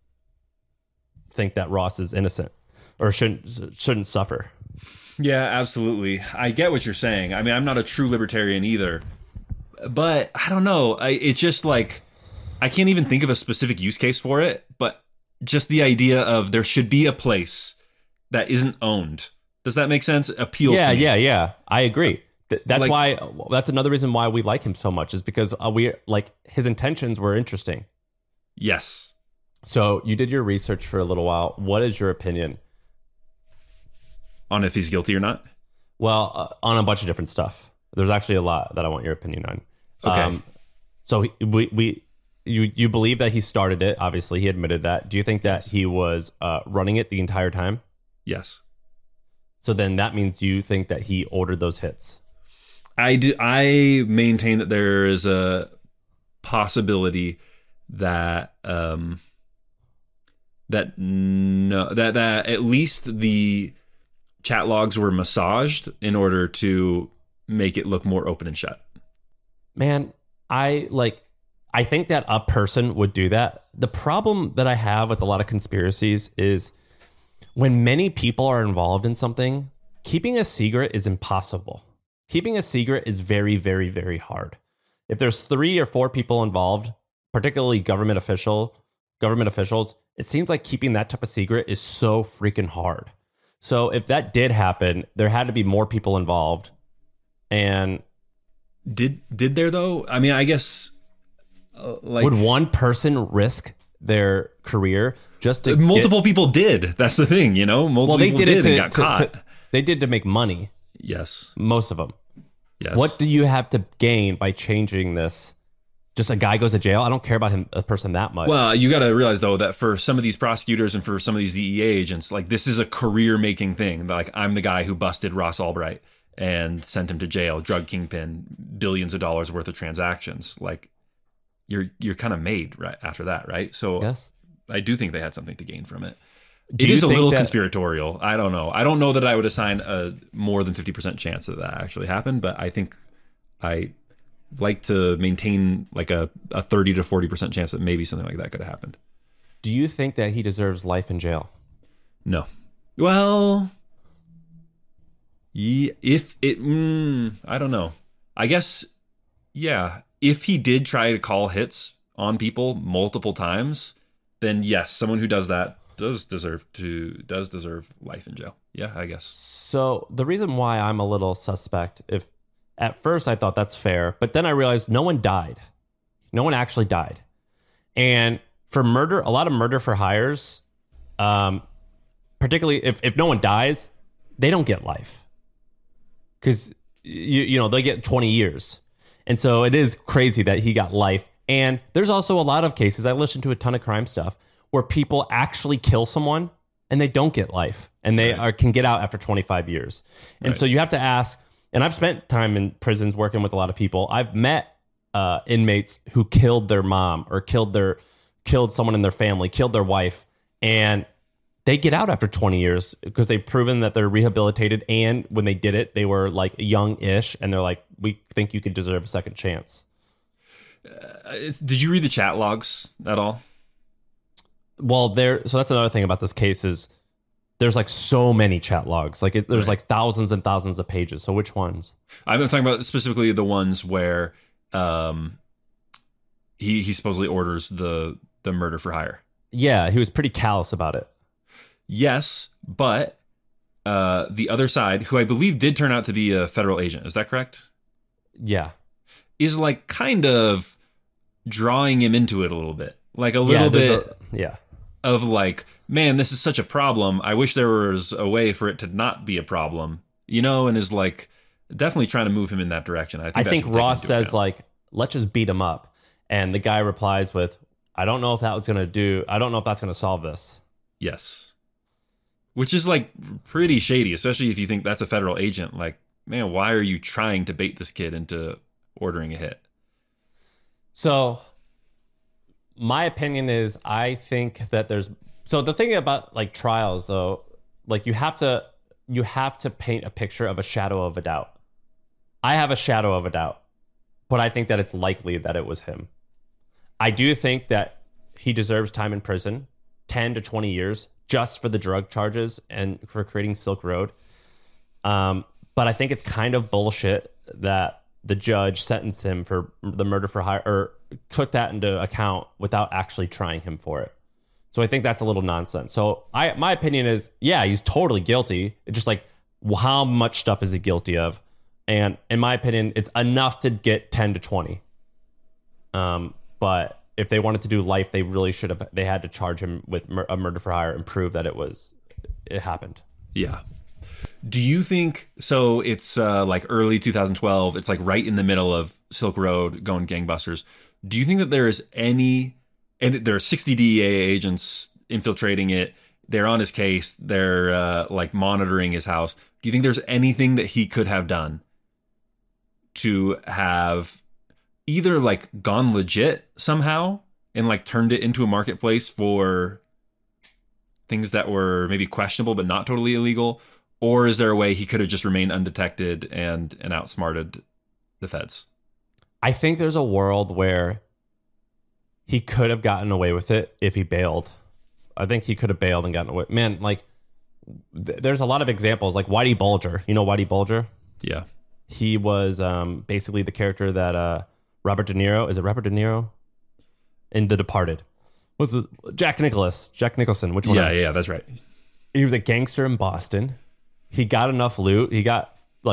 [SPEAKER 1] think that Ross is innocent or shouldn't shouldn't suffer.
[SPEAKER 2] Yeah, absolutely. I get what you're saying. I mean, I'm not a true libertarian either, but I don't know. I, it's just like, I can't even think of a specific use case for it, but just the idea of there should be a place that isn't owned. Does that make sense? Appeals
[SPEAKER 1] Yeah,
[SPEAKER 2] to me.
[SPEAKER 1] yeah, yeah. I agree. Th- That's
[SPEAKER 2] Like-
[SPEAKER 1] why. That's another reason why we like him so much is because uh, we like his intentions were interesting.
[SPEAKER 2] Yes.
[SPEAKER 1] So you did your research for a little while. What is your opinion?
[SPEAKER 2] On if he's guilty or not?
[SPEAKER 1] Well, uh, on a bunch of different stuff. There's actually a lot that I want your opinion on.
[SPEAKER 2] Okay.
[SPEAKER 1] so he, we we you you believe that he started it? Obviously, he admitted that. Do you think that he was uh, running it the entire time?
[SPEAKER 2] Yes.
[SPEAKER 1] So then that means you think that he ordered those hits.
[SPEAKER 2] I do. I maintain that there is a possibility that um, that no that that at least the chat logs were massaged in order to make it look more open and shut.
[SPEAKER 1] Man, I like I think that a person would do that. The problem that I have with a lot of conspiracies is when many people are involved in something, keeping a secret is impossible. Keeping a secret is very, very, very hard. If there's three or four people involved, particularly government official, government officials, it seems like keeping that type of secret is so freaking hard. So if that did happen, there had to be more people involved. And
[SPEAKER 2] Did did there though? I mean, I guess Uh, like
[SPEAKER 1] Would one person risk their career just to
[SPEAKER 2] multiple
[SPEAKER 1] get,
[SPEAKER 2] people did. That's the thing, you know. Multiple
[SPEAKER 1] well, they
[SPEAKER 2] people
[SPEAKER 1] did,
[SPEAKER 2] did
[SPEAKER 1] it to,
[SPEAKER 2] and got
[SPEAKER 1] to,
[SPEAKER 2] caught.
[SPEAKER 1] to they did to make money.
[SPEAKER 2] Yes.
[SPEAKER 1] Most of them.
[SPEAKER 2] Yes.
[SPEAKER 1] What do you have to gain by changing this? Just a guy goes to jail? I don't care about him, a person that much.
[SPEAKER 2] Well, you got to realize though that for some of these prosecutors and for some of these D E A agents, like this is a career-making thing. Like I'm the guy who busted Ross Albright and sent him to jail, drug kingpin, billions of dollars worth of transactions. Like you're you're kind of made right after that, right? So
[SPEAKER 1] yes.
[SPEAKER 2] I do think they had something to gain from it.
[SPEAKER 1] Do
[SPEAKER 2] it
[SPEAKER 1] you
[SPEAKER 2] is a
[SPEAKER 1] think
[SPEAKER 2] little
[SPEAKER 1] that-
[SPEAKER 2] conspiratorial. I don't know. I don't know that I would assign a more than fifty percent chance that that actually happened, but I think I like to maintain like a, a thirty to forty percent chance that maybe something like that could have happened.
[SPEAKER 1] Do you think that he deserves life in jail?
[SPEAKER 2] No. Well, yeah, if it, mm, I don't know. I guess, yeah. If he did try to call hits on people multiple times, then yes, someone who does that does deserve to does deserve life in jail. Yeah, I guess.
[SPEAKER 1] So the reason why I'm a little suspect, if at first I thought that's fair, but then I realized no one died. No one actually died. And for murder, a lot of murder for hires, um, particularly if, if no one dies, they don't get life. Because, you, you know, they get twenty years. And so it is crazy that he got life. And there's also a lot of cases, I listened to a ton of crime stuff, where people actually kill someone and they don't get life. And they
[SPEAKER 2] Right.
[SPEAKER 1] are, can get out after twenty-five years. And
[SPEAKER 2] Right.
[SPEAKER 1] so you have to ask, and I've spent time in prisons working with a lot of people. I've met uh, inmates who killed their mom or killed their killed someone in their family, killed their wife, and they get out after twenty years because they've proven that they're rehabilitated. And when they did it, they were like young-ish, and they're like, "We think you could deserve a second chance."
[SPEAKER 2] Uh, did you read the chat logs at all?
[SPEAKER 1] Well, there. So that's another thing about this case is there's like so many chat logs. Like it, there's
[SPEAKER 2] Right.
[SPEAKER 1] like thousands and thousands of pages. So which ones?
[SPEAKER 2] I'm talking about specifically the ones where um, he he supposedly orders the the murder for hire.
[SPEAKER 1] Yeah, he was pretty callous about it.
[SPEAKER 2] Yes, but uh, the other side, who I believe did turn out to be a federal agent, is that correct?
[SPEAKER 1] Yeah.
[SPEAKER 2] Is like kind of drawing him into it a little bit, like a little
[SPEAKER 1] yeah, there's
[SPEAKER 2] bit
[SPEAKER 1] a- yeah.
[SPEAKER 2] of like, man, this is such a problem. I wish there was a way for it to not be a problem, you know, and is like definitely trying to move him in that direction. I think,
[SPEAKER 1] I
[SPEAKER 2] that
[SPEAKER 1] think
[SPEAKER 2] should be taken
[SPEAKER 1] Ross
[SPEAKER 2] into
[SPEAKER 1] says
[SPEAKER 2] account.
[SPEAKER 1] like, let's just beat him up. And the guy replies with, I don't know if that was going to do, I don't know if that's going to solve this.
[SPEAKER 2] yes, which is like pretty shady, especially if you think that's a federal agent. Like, man, why are you trying to bait this kid into ordering a hit?
[SPEAKER 1] So my opinion is I think that there's, so the thing about like trials though, like you have to, you have to paint a picture of a shadow of a doubt. I have a shadow of a doubt, but I think that it's likely that it was him. I do think that he deserves time in prison, ten to twenty years, just for the drug charges and for creating Silk Road. Um, but I think it's kind of bullshit that the judge sentenced him for the murder for hire, or took that into account without actually trying him for it. So I think that's a little nonsense. So I, my opinion is, yeah, he's totally guilty. It's just like, how much stuff is he guilty of? And in my opinion, it's enough to get ten to twenty. Um, but if they wanted to do life, they really should have, they had to charge him with mur- a murder for hire and prove that it was, it happened.
[SPEAKER 2] Yeah. Do you think so? It's uh, like early two thousand twelve. It's like right in the middle of Silk Road going gangbusters. Do you think that there is any, and there are sixty D E A agents infiltrating it. They're on his case. They're uh, like monitoring his house. Do you think there's anything that he could have done to have either like gone legit somehow and like turned it into a marketplace for things that were maybe questionable but not totally illegal? Or is there a way he could have just remained undetected and and outsmarted the feds?
[SPEAKER 1] I think there's a world where he could have gotten away with it if he bailed. I think he could have bailed and gotten away. Man, like, th- there's a lot of examples, like Whitey Bulger. You know Whitey Bulger?
[SPEAKER 2] Yeah.
[SPEAKER 1] He was um, basically the character that uh, Robert De Niro, is it Robert De Niro? In The Departed. What's this? Jack Nicholas. Jack Nicholson. Which one?
[SPEAKER 2] Yeah, yeah, that's right.
[SPEAKER 1] He was a gangster in Boston. He got enough loot. He got like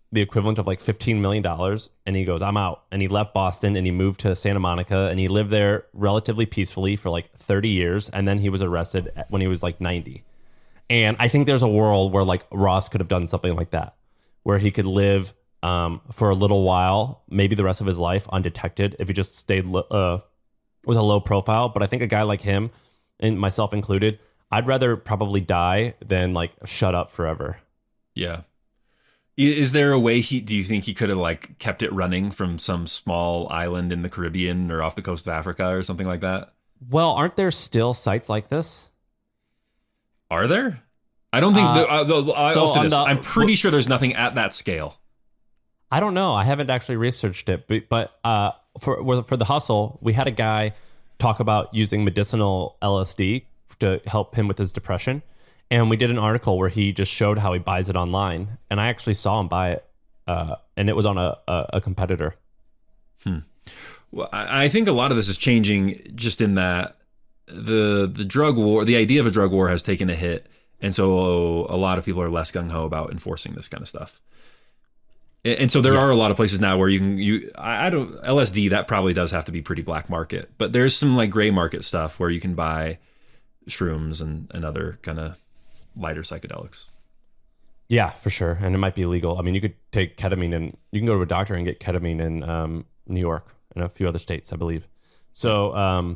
[SPEAKER 1] the equivalent of like fifteen million dollars. And he goes, I'm out. And he left Boston and he moved to Santa Monica and he lived there relatively peacefully for like thirty years. And then he was arrested when he was like ninety. And I think there's a world where like Ross could have done something like that, where he could live um, for a little while, maybe the rest of his life undetected if he just stayed uh, with a low profile. But I think a guy like him, and myself included, I'd rather probably die than like shut up forever.
[SPEAKER 2] Yeah. Is there a way he, do you think he could have like kept it running from some small island in the Caribbean or off the coast of Africa or something like that?
[SPEAKER 1] Well, aren't there still sites like this?
[SPEAKER 2] Are there? I don't think,
[SPEAKER 1] Uh,
[SPEAKER 2] the, uh, the, I'll
[SPEAKER 1] so
[SPEAKER 2] say
[SPEAKER 1] on
[SPEAKER 2] this.
[SPEAKER 1] the-
[SPEAKER 2] I'm pretty sure there's nothing at that scale.
[SPEAKER 1] I don't know. I haven't actually researched it, but, but uh, for for the hustle, we had a guy talk about using medicinal L S D to help him with his depression. And we did an article where he just showed how he buys it online. And I actually saw him buy it. Uh, and it was on a, a, a competitor.
[SPEAKER 2] Hmm. Well, I I think a lot of this is changing just in that the the drug war, the idea of a drug war has taken a hit. And so a lot of people are less gung-ho about enforcing this kind of stuff. And so there yeah. are a lot of places now where you can, you, I, I don't, L S D, that probably does have to be pretty black market. But there's some like gray market stuff where you can buy shrooms and, and other kind of lighter psychedelics.
[SPEAKER 1] Yeah, for sure. And it might be illegal. I mean, you could take ketamine and you can go to a doctor and get ketamine in um, New York and a few other states, I believe. So, um,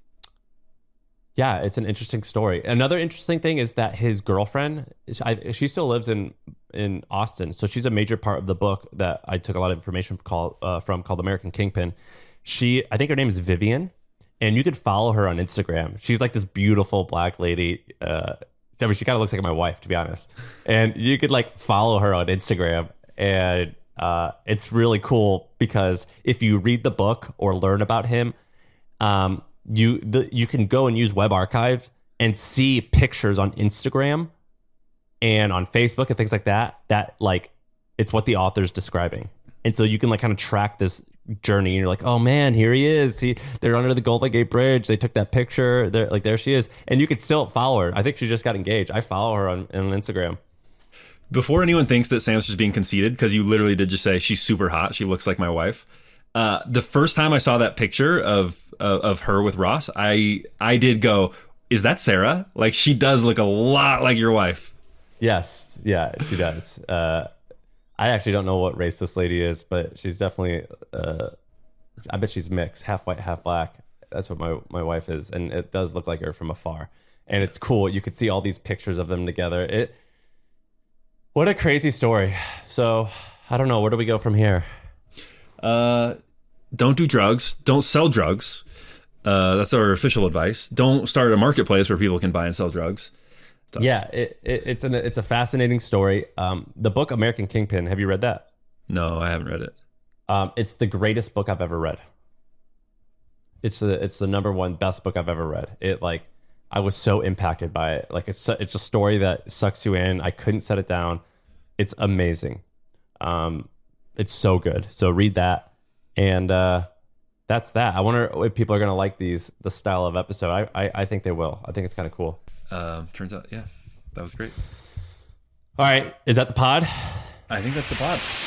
[SPEAKER 1] yeah, it's an interesting story. Another interesting thing is that his girlfriend, I, she still lives in, in Austin. So she's a major part of the book that I took a lot of information call, uh, from called American Kingpin. She, I think her name is Vivian, and you could follow her on Instagram. She's like this beautiful black lady. Uh, I mean, she kind of looks like my wife, to be honest. And you could like follow her on Instagram, and uh, it's really cool because if you read the book or learn about him, um, you the, you can go and use Web Archive and see pictures on Instagram and on Facebook and things like that. That like it's what the author's describing, and so you can like kind of track this journey. And you're like, oh man, here he is. He they're under the Golden Gate Bridge. They took that picture. They're like, there she is, and you could still follow her. I think she just got engaged. I follow her on, on Instagram.
[SPEAKER 2] Before anyone thinks that Sam's just being conceited, because you literally did just say she's super hot. She looks like my wife. Uh, the first time I saw that picture of uh, of her with Ross, I I did go, is that Sarah? Like, she does look a lot like your wife.
[SPEAKER 1] Yes, yeah, she does. Uh, I actually don't know what race this lady is, but she's definitely. Uh, I bet she's mixed, half white, half black. That's what my my wife is, and it does look like her from afar. And it's cool. You could see all these pictures of them together. It. What a crazy story. So I don't know. Where do we go from here?
[SPEAKER 2] Uh, don't do drugs. Don't sell drugs. Uh, that's our official advice. Don't start a marketplace where people can buy and sell drugs. Stuff.
[SPEAKER 1] Yeah, it, it, it's an it's a fascinating story. Um, the book American Kingpin. Have you read that?
[SPEAKER 2] No, I haven't read it.
[SPEAKER 1] Um, it's the greatest book I've ever read. It's the it's the number one best book I've ever read. It like I was so impacted by it. Like it's it's a story that sucks you in. I couldn't set it down. It's amazing. Um, it's so good. So read that, and uh, that's that. I wonder if people are gonna like these the style of episode. I I, I think they will. I think it's kind of cool.
[SPEAKER 2] Um, turns out, yeah, that was great.
[SPEAKER 1] All right, is that the pod?
[SPEAKER 2] I think that's the pod.